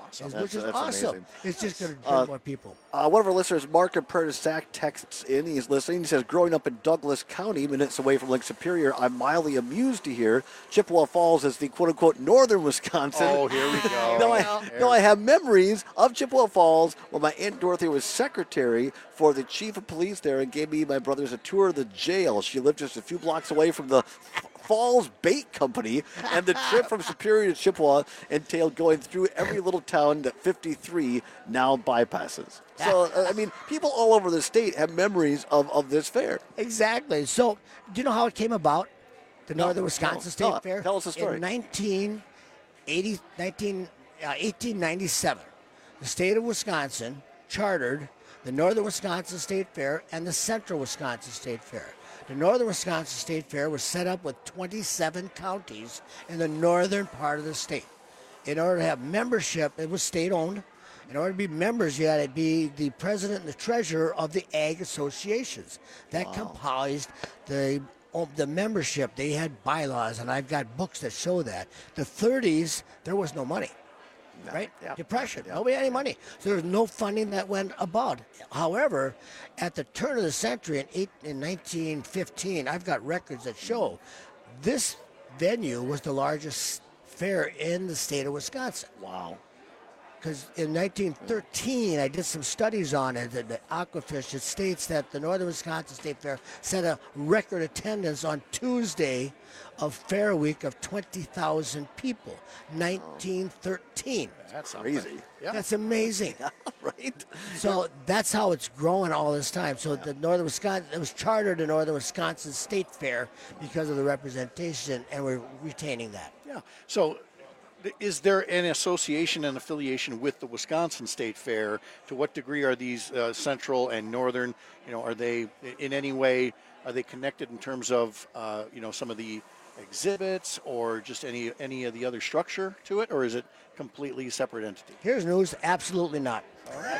awesome. which is That's- that's awesome. amazing. It's just going to bring Uh, more people. Uh, one of our listeners, Mark in Prairie Sac, texts in. He's listening. He says, growing up in Douglas County, minutes away from Lake Superior, I'm mildly amused to hear Chippewa Falls is the quote-unquote northern Wisconsin. Oh, here we go. no, I, no, I have memories of Chippewa Falls where my Aunt Dorothy was secretary for the chief of police there and gave me and my brothers a tour of the jail. She lived just a few blocks away from the Falls Bait Company, and the trip from Superior to Chippewa entailed going through every little town that fifty-three now bypasses. So, uh, I mean, people all over the state have memories of, of this fair. Exactly. So, do you know how it came about? The No, Northern Wisconsin no. State Tell- Fair? tell us the story. In nineteen eighty, nineteen, uh, eighteen ninety-seven, the state of Wisconsin chartered the Northern Wisconsin State Fair and the Central Wisconsin State Fair. The Northern Wisconsin State Fair was set up with twenty-seven counties in the northern part of the state. In order to have membership, it was state-owned. In order to be members, you had to be the president and the treasurer of the ag associations. That comprised the of the membership. They had bylaws, and I've got books that show that. The thirties, there was no money. Right? Depression. Nobody had any money. So there was no funding that went about. However, at the turn of the century in, eight, in nineteen fifteen, I've got records that show this venue was the largest fair in the state of Wisconsin. Wow. Because in nineteen thirteen, I did some studies on it, and the Aquafish, it states that the Northern Wisconsin State Fair set a record attendance on Tuesday of Fair Week of twenty thousand people. nineteen thirteen. That's crazy. Yeah. That's amazing. Right? So that's how it's growing all this time. So the Northern Wisconsin, it was chartered the Northern Wisconsin State Fair because of the representation, and we're retaining that. Yeah. So, th- is there an association and affiliation with the Wisconsin State Fair? To what degree are these uh, central and northern? You know, are they in any way are they connected in terms of uh, you know some of the exhibits or just any any of the other structure to it, or is it completely separate entity? Here's news: absolutely not. All right.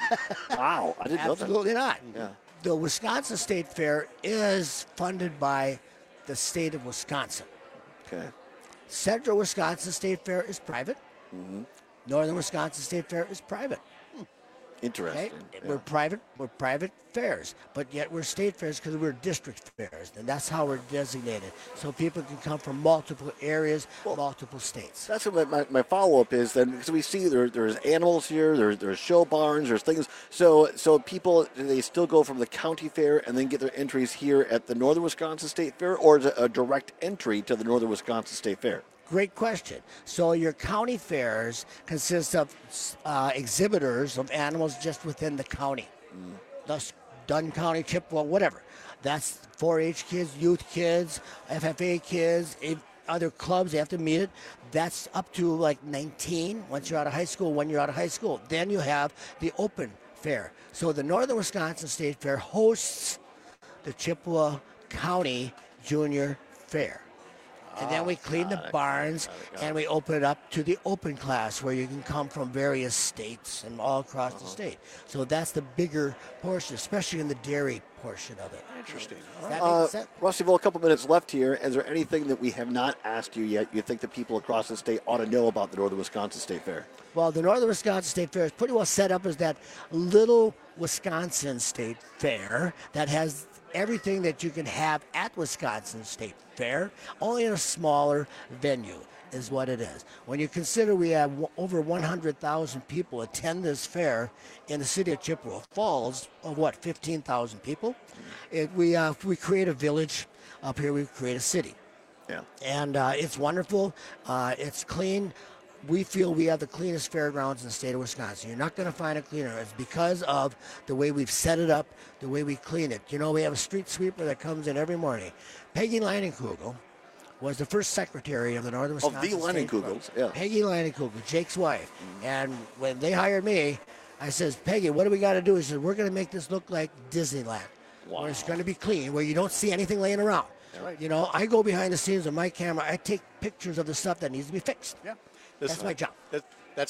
Wow, I didn't know that. Absolutely not. Yeah. The Wisconsin State Fair is funded by the state of Wisconsin. Okay. Central Wisconsin State Fair is private. Mm-hmm. Northern Wisconsin State Fair is private. Interesting. Okay? Yeah. We're private. We're private fairs, but yet we're state fairs because we're district fairs, and that's how we're designated. So people can come from multiple areas, multiple states. That's what my, my, my follow-up is then, because we see there, there's animals here, there, there's show barns, there's things. So so people, do they still go from the county fair and then get their entries here at the Northern Wisconsin State Fair, or is it a direct entry to the Northern Wisconsin State Fair? Great question. So your county fairs consist of uh, exhibitors of animals just within the county. Mm. Thus, Dunn County, Chippewa, whatever. That's four H kids, youth kids, F F A kids, other clubs, they have to meet it. That's up to like nineteen once you're out of high school, when you're out of high school. Then you have the open fair. So the Northern Wisconsin State Fair hosts the Chippewa County Junior Fair. And then we clean the barns and we open it up to the open class where you can come from various states and all across the state. So that's the bigger portion, especially in the dairy portion of it. Interesting. Does that Uh, make sense? Rusty, well, a couple minutes left here. Is there anything that we have not asked you yet you think that people across the state ought to know about the Northern Wisconsin State Fair? Well, the Northern Wisconsin State Fair is pretty well set up as that little Wisconsin State Fair that has everything that you can have at Wisconsin State Fair, only in a smaller venue is what it is. When you consider we have w- over one hundred thousand people attend this fair in the city of Chippewa Falls, of what, fifteen thousand people? It, we, uh, we create a village up here, we create a city. Yeah. And uh, it's wonderful. Uh, it's clean. We feel we have the cleanest fairgrounds in the state of Wisconsin. You're not going to find a cleaner. It's because of the way we've set it up, the way we clean it. You know, we have a street sweeper that comes in every morning. Peggy Leinenkugel was the first secretary of the Northern Of Wisconsin the State Leinenkugels, Fair. yeah. Peggy Leinenkugel, Jake's wife. And when they hired me, I says, Peggy, what do we got to do? He said, we're going to make this look like Disneyland. Where it's going to be clean, where you don't see anything laying around. Right. You know, I go behind the scenes with my camera. I take pictures of the stuff that needs to be fixed. Yeah. That's my job. That, that's Peg.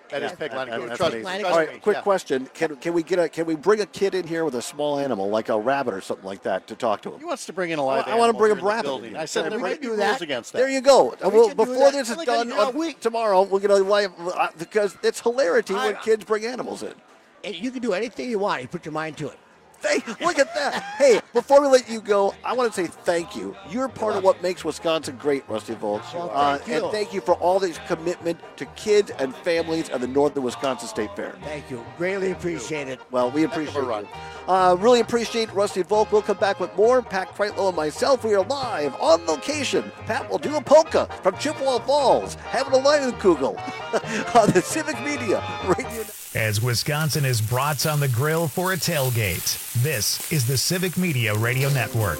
That yeah, is Peg Atlantic that- Gold. that's Trust, amazing. trust All right, me, quick yeah. question: Can can we get a can we bring a kid in here with a small animal like a rabbit or something like that to talk to him? He wants to bring in a live I want to animal bring a here in the rabbit. building. I said Yeah, there we might can be do rules that. against that. There you go. We Well, can do before that. this is Like, done, you know, a week tomorrow, we're gonna live uh, because it's hilarity I- when kids bring animals in. And you can do anything you want. You put your mind to it. Hey, look at that. Hey, before we let you go, I want to say thank you. You're part of what makes Wisconsin great, Rusty Volk. Well, Uh, thank you. and thank you for all this commitment to kids and families at the Northern Wisconsin State Fair. Thank you. Greatly appreciate it. Well, we appreciate it. Uh, really appreciate Rusty Volk. We'll come back with more. Pat Kreitlow and myself, we are live on location. Pat will do a polka from Chippewa Falls, having a Leinenkugel on the Civic Media Radio. As Wisconsin is brats on the grill for a tailgate, this is the Civic Media Radio Network.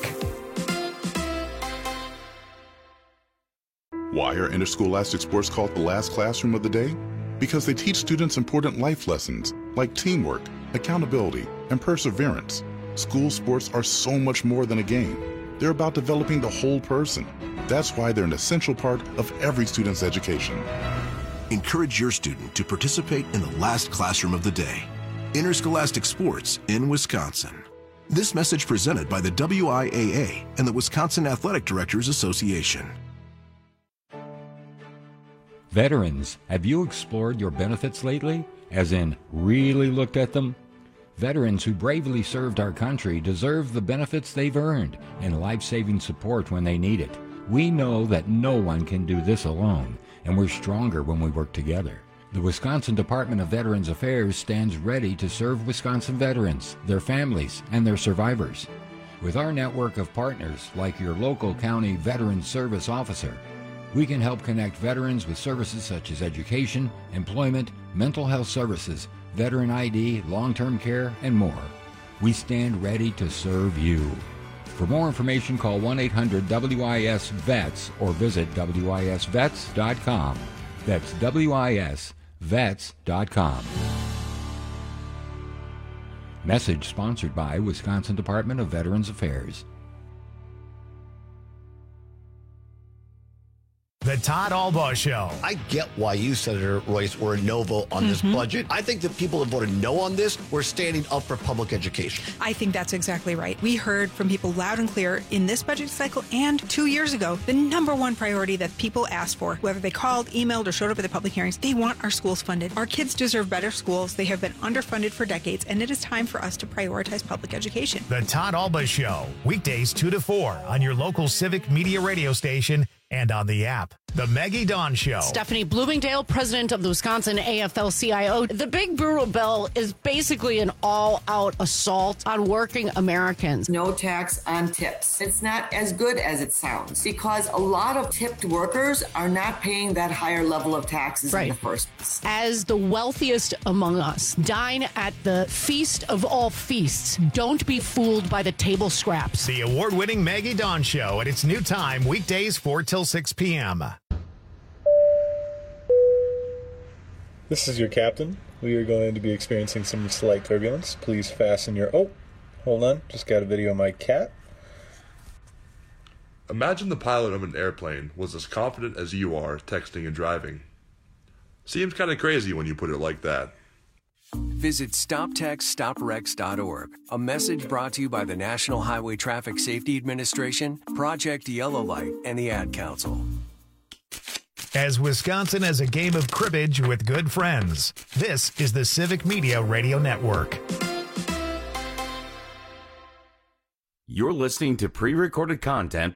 Why are interscholastic sports called the last classroom of the day? Because they teach students important life lessons like teamwork, accountability, and perseverance. School sports are so much more than a game. They're about developing the whole person. That's why they're an essential part of every student's education. Encourage your student to participate in the last classroom of the day. Interscholastic sports in Wisconsin. This message presented by the W I A A and the Wisconsin Athletic Directors Association. Veterans, have you explored your benefits lately? As in, really looked at them? Veterans who bravely served our country deserve the benefits they've earned and life-saving support when they need it. We know that no one can do this alone, and we're stronger when we work together. The Wisconsin Department of Veterans Affairs stands ready to serve Wisconsin veterans, their families, and their survivors. With our network of partners, like your local county Veterans Service Officer, we can help connect veterans with services such as education, employment, mental health services, veteran I D, long-term care, and more. We stand ready to serve you. For more information, call one eight hundred W I S vets or visit W I S vets dot com. That's W I S vets dot com. Message sponsored by Wisconsin Department of Veterans Affairs. The Todd Albaugh Show. I get why you, Senator Royce, were a no vote on this Mhm. budget. I think the people that voted no on this were standing up for public education. I think that's exactly right. We heard from people loud and clear in this budget cycle and two years ago, the number one priority that people asked for, whether they called, emailed, or showed up at the public hearings, they want our schools funded. Our kids deserve better schools. They have been underfunded for decades, and it is time for us to prioritize public education. The Todd Albaugh Show, weekdays two to four on your local Civic Media radio station and on the app. The Maggie Dawn Show. Stephanie Bloomingdale, president of the Wisconsin A F L C I O. The Big Burro Bill is basically an all-out assault on working Americans. No tax on tips. It's not as good as it sounds because a lot of tipped workers are not paying that higher level of taxes in the first place. As the wealthiest among us, dine at the feast of all feasts. Don't be fooled by the table scraps. The award-winning Maggie Dawn Show at its new time, weekdays four till six p.m. This is your captain. We are going to be experiencing some slight turbulence. Please fasten your... Oh, hold on. Just got a video of my cat. Imagine the pilot of an airplane was as confident as you are texting and driving. Seems kind of crazy when you put it like that. Visit stop text stop wrecks dot org. A message brought to you by the National Highway Traffic Safety Administration, Project Yellow Light, and the Ad Council. As Wisconsin has a game of cribbage with good friends, this is the Civic Media Radio Network. You're listening to pre-recorded content.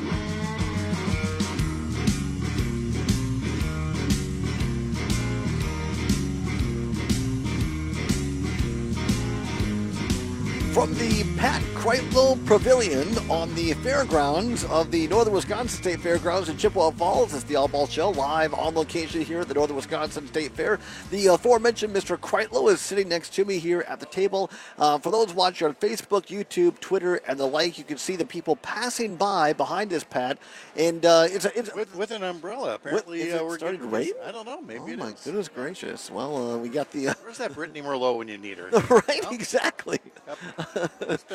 From the Pat Kreitlow Pavilion on the fairgrounds of the Northern Wisconsin State Fairgrounds in Chippewa Falls, it's the Albaugh Show, live on location here at the Northern Wisconsin State Fair. The aforementioned Mister Kreitlow is sitting next to me here at the table. Uh, for those watching on Facebook, YouTube, Twitter, and the like, you can see the people passing by behind this, Pat. And uh, it's, a, it's with, with an umbrella. Apparently, with, uh, we're starting to getting rain. I don't know. Maybe oh it my is. goodness gracious! Well, uh, we got the. Uh, Where's that Brittany Merlot when you need her? right, exactly. Yep. It's been it's been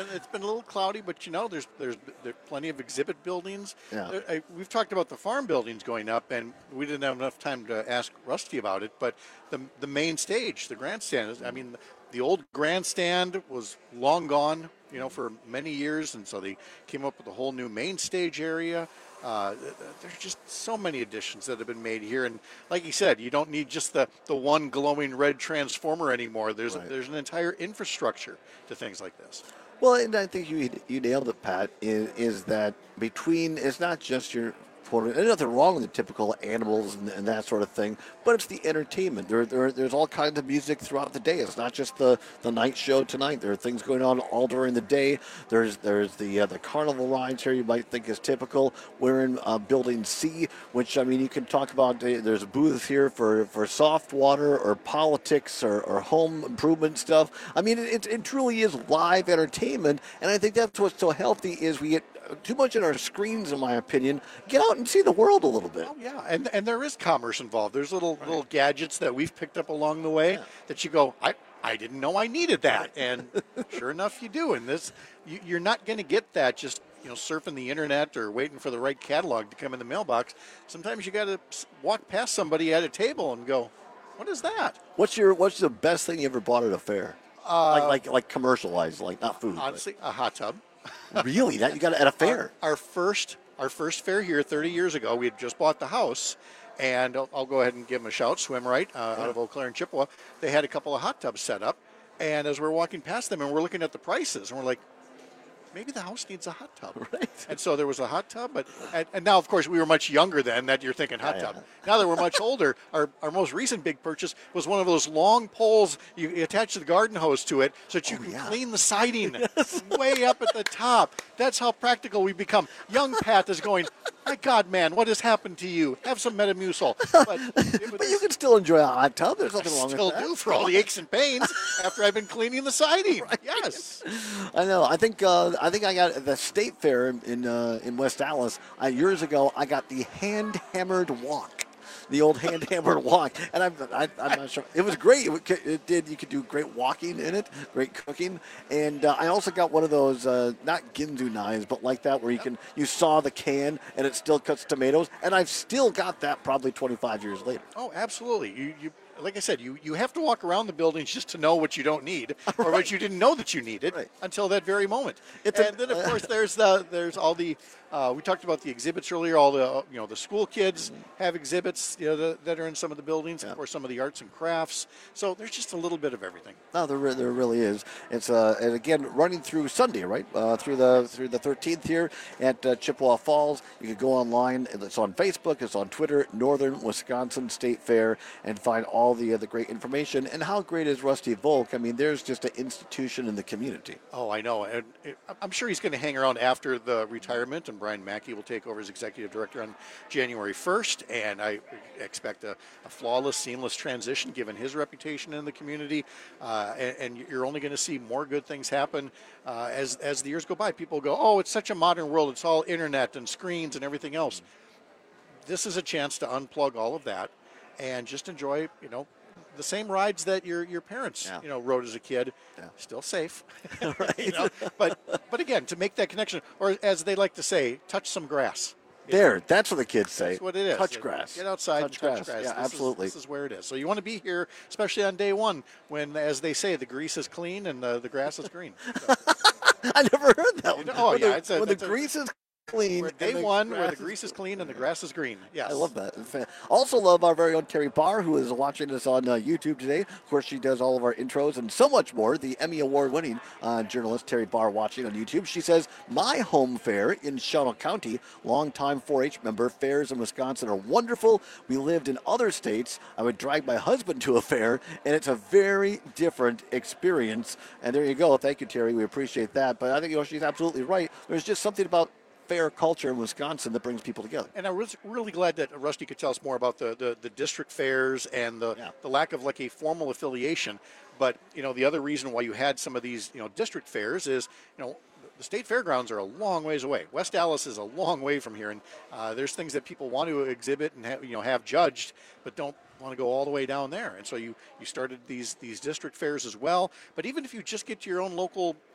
a little cloudy, but you know, there's there's there's plenty of exhibit buildings. Yeah. There- I, we've talked about the farm buildings going up, and we didn't have enough time to ask Rusty about it. But the the main stage, the grandstand, is, I mean, the old grandstand was long gone, you know, for many years, and so they came up with a whole new main stage area. Uh, th- th- there's just so many additions that have been made here, and like you said, you don't need just the, the one glowing red transformer anymore. There's Right. a, there's an entire infrastructure to things like this. Well, and I think you you nailed it, Pat. Is, is that between? It's not just your. There's nothing wrong with the typical animals and, and that sort of thing, but it's the entertainment. There, there, there's all kinds of music throughout the day. It's not just the, the night show tonight. There are things going on all during the day. There's there's the uh, the carnival rides here you might think is typical. We're in uh, Building C, which, I mean, you can talk about. Uh, there's a booth here for, for soft water or politics or, or home improvement stuff. I mean, it, it truly is live entertainment, and I think that's what's so healthy is we get too much in our screens, in my opinion. Get out and see the world a little bit. Oh yeah, and and there is commerce involved. There's little little gadgets that we've picked up along the way that you go, I I didn't know I needed that, and sure enough, you do. And this, you, you're not going to get that just you know surfing the internet or waiting for the right catalog to come in the mailbox. Sometimes you got to walk past somebody at a table and go, what is that? What's your What's the best thing you ever bought at a fair? Uh, like like like commercialized, like not food. Honestly, a hot tub. but- really? That you got it at a fair? Our, our first our first fair here thirty years ago, we had just bought the house, and I'll, I'll go ahead and give them a shout. Swim Right uh, out of Eau Claire and Chippewa. They had a couple of hot tubs set up, and as we're walking past them, and we're looking at the prices, and we're like, maybe the house needs a hot tub. Right. And so there was a hot tub, but and, and now, of course, we were much younger then that you're thinking hot Yeah, tub. yeah. Now that we're much older, our, our most recent big purchase was one of those long poles you, you attach the garden hose to it so that you can clean the siding way up at the top. That's how practical we become. Young Pat is going, my God, man, what has happened to you? Have some Metamucil. But, But you can still enjoy a hot tub. There's I nothing wrong still with that. do for all the aches and pains after I've been cleaning the siding. Yes. I know. I think uh, I think I got at the State Fair in in, uh, in West Dallas uh, years ago. I got the hand hammered walk, the old hand hammered walk, and I'm I, I'm not sure. It was great. It, would- it did. You could do great walking in it, great cooking, and uh, I also got one of those uh, not Ginzu knives, but like that where you can you saw the can and it still cuts tomatoes, and I've still got that probably twenty-five years later. Oh, absolutely. You, you, like I said, you, you have to walk around the buildings just to know what you don't need, or what you didn't know that you needed until that very moment. It's a- and then, of course, there's the there's all the uh, we talked about the exhibits earlier. All the uh, you know the school kids have exhibits, you know, the, that are in some of the buildings. Of course, some of the arts and crafts. So there's just a little bit of everything. No, there, re- there really is. It's uh, and again running through Sunday, right? Uh, through the through the thirteenth here at uh, Chippewa Falls. You can go online. It's on Facebook. It's on Twitter. Northern Wisconsin State Fair, and find all the uh, the great information. And how great is Rusty Volk? I mean, there's just an institution in the community. Oh, I know. And it, I'm sure he's going to hang around after the retirement, and Brian Mackey will take over as executive director on January first. And I expect a, a flawless, seamless transition given his reputation in the community. Uh, and, and you're only going to see more good things happen uh, as, as the years go by. People go, oh, it's such a modern world. It's all internet and screens and everything else. This is a chance to unplug all of that and just enjoy, you know, the same rides that your your parents, you know, rode as a kid, still safe, you know. But but again, to make that connection, or as they like to say, touch some grass. There, that's what the kids say. That's what it is. Touch It- grass. Get outside Touch and touch grass. grass. Yeah, This is- absolutely. this is where it is. So you want to be here, especially on day one, when, as they say, the grease is clean and the, the grass is green. So, I never heard that one. oh When yeah, the, it's a, when it's the a- grease is clean. where and day the one, where grass the is- grease is clean and the grass is green. Yes, I love that. In fact, Also love our very own Terry Barr, who is watching us on uh, YouTube today. Of course, she does all of our intros and so much more. The Emmy Award-winning uh, journalist Terry Barr watching on YouTube. She says, my home fair in Shawano County, longtime four H member, fairs in Wisconsin are wonderful. We lived in other states. I would drag my husband to a fair, and it's a very different experience. And there you go. Thank you, Terry. We appreciate that. But I think you know she's absolutely right. There's just something about fair culture in Wisconsin that brings people together. And I was really glad that Rusty could tell us more about the, the, the district fairs and the, the lack of like a formal affiliation. But, you know, the other reason why you had some of these, you know, district fairs is, you know, the state fairgrounds are a long ways away. West Dallas is a long way from here. And uh, there's things that people want to exhibit and have, you know, have judged, but don't want to go all the way down there. And so you, you started these, these district fairs as well. But even if you just get to your own local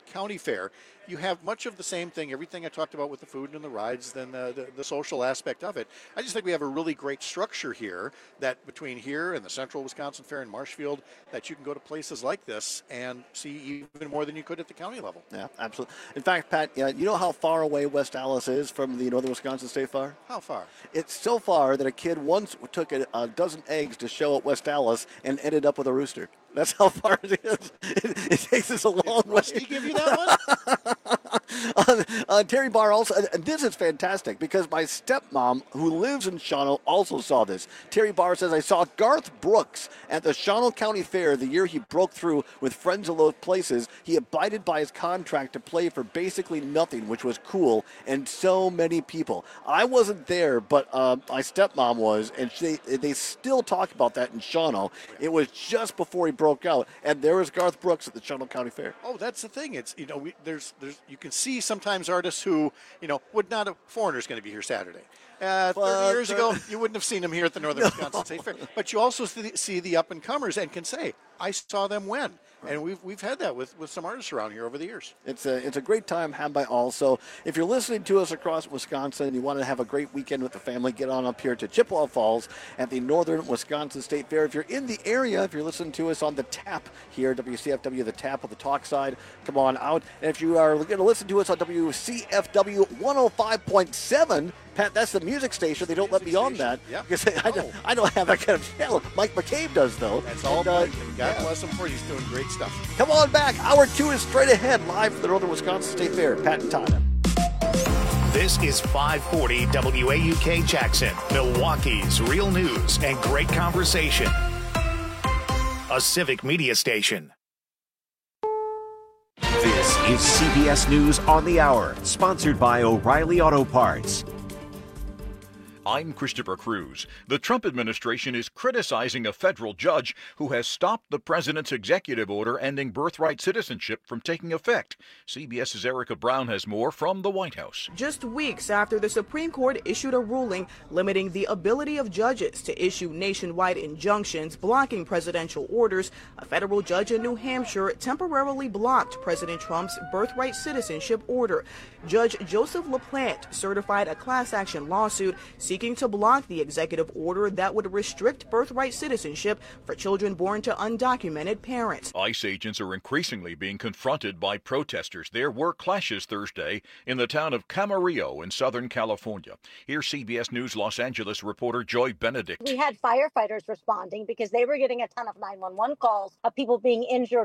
county fair, you have much of the same thing, everything I talked about with the food and the rides, then the, the, the social aspect of it. I just think we have a really great structure here that between here and the Central Wisconsin Fair in Marshfield, that you can go to places like this and see even more than you could at the county level. Yeah, absolutely. In fact, Pat, yeah, you know how far away West Allis is from the Northern Wisconsin State Fair? How far? It's so far that a kid once took a, a dozen eggs to show at West Allis and ended up with a rooster. That's how far it is. It, it takes us a long way. Did Rusty give you that one? uh, uh, Terry Barr also, and this is fantastic because my stepmom, who lives in Shawano, also saw this. Terry Barr says, I saw Garth Brooks at the Shawano County Fair the year he broke through with Friends of Low Places. He abided by his contract to play for basically nothing, which was cool, and so many people. I wasn't there, but uh, my stepmom was, and she, they still talk about that in Shawano. It was just before he broke out, and there was Garth Brooks at the Shawano County Fair. Oh, that's the thing. It's, you know, we, there's, there's, you can see sometimes artists who, you know, would not, a foreigner's going to be here Saturday. Uh, thirty years ago, you wouldn't have seen him here at the Northern no. Wisconsin State Fair. But you also see the up-and-comers and can say, I saw them when. And we've we've had that with, with some artists around here over the years. It's a it's a great time had by all. So if you're listening to us across Wisconsin and you want to have a great weekend with the family, get on up here to Chippewa Falls at the Northern Wisconsin State Fair. If you're in the area, if you're listening to us on the Tap here, W C F W, the Tap on the talk side, come on out. And if you are going to listen to us on W C F W one oh five point seven, Pat, that's the music station. They don't music let me on that. Yep. Because I, oh. don't, I don't have that kind of talent. Mike McCabe does, though. That's all. And, uh, God yeah. bless him for it. He's doing great stuff. Come on back. Hour two is straight ahead, live from the Northern Wisconsin State Fair. Pat and Tana. This is five forty W A U K Jackson, Milwaukee's real news and great conversation. A civic media station. This is C B S News on the Hour, sponsored by O'Reilly Auto Parts. I'm Christopher Cruz. The Trump administration is criticizing a federal judge who has stopped the president's executive order ending birthright citizenship from taking effect. CBS's Erica Brown has more from the White House. Just weeks after the Supreme Court issued a ruling limiting the ability of judges to issue nationwide injunctions blocking presidential orders, a federal judge in New Hampshire temporarily blocked President Trump's birthright citizenship order. Judge Joseph LaPlante certified a class action lawsuit seeking to block the executive order that would restrict birthright citizenship for children born to undocumented parents. ICE agents are increasingly being confronted by protesters. There were clashes Thursday in the town of Camarillo in Southern California. Here's C B S News Los Angeles reporter Joy Benedict. We had firefighters responding because they were getting a ton of nine one one calls of people being injured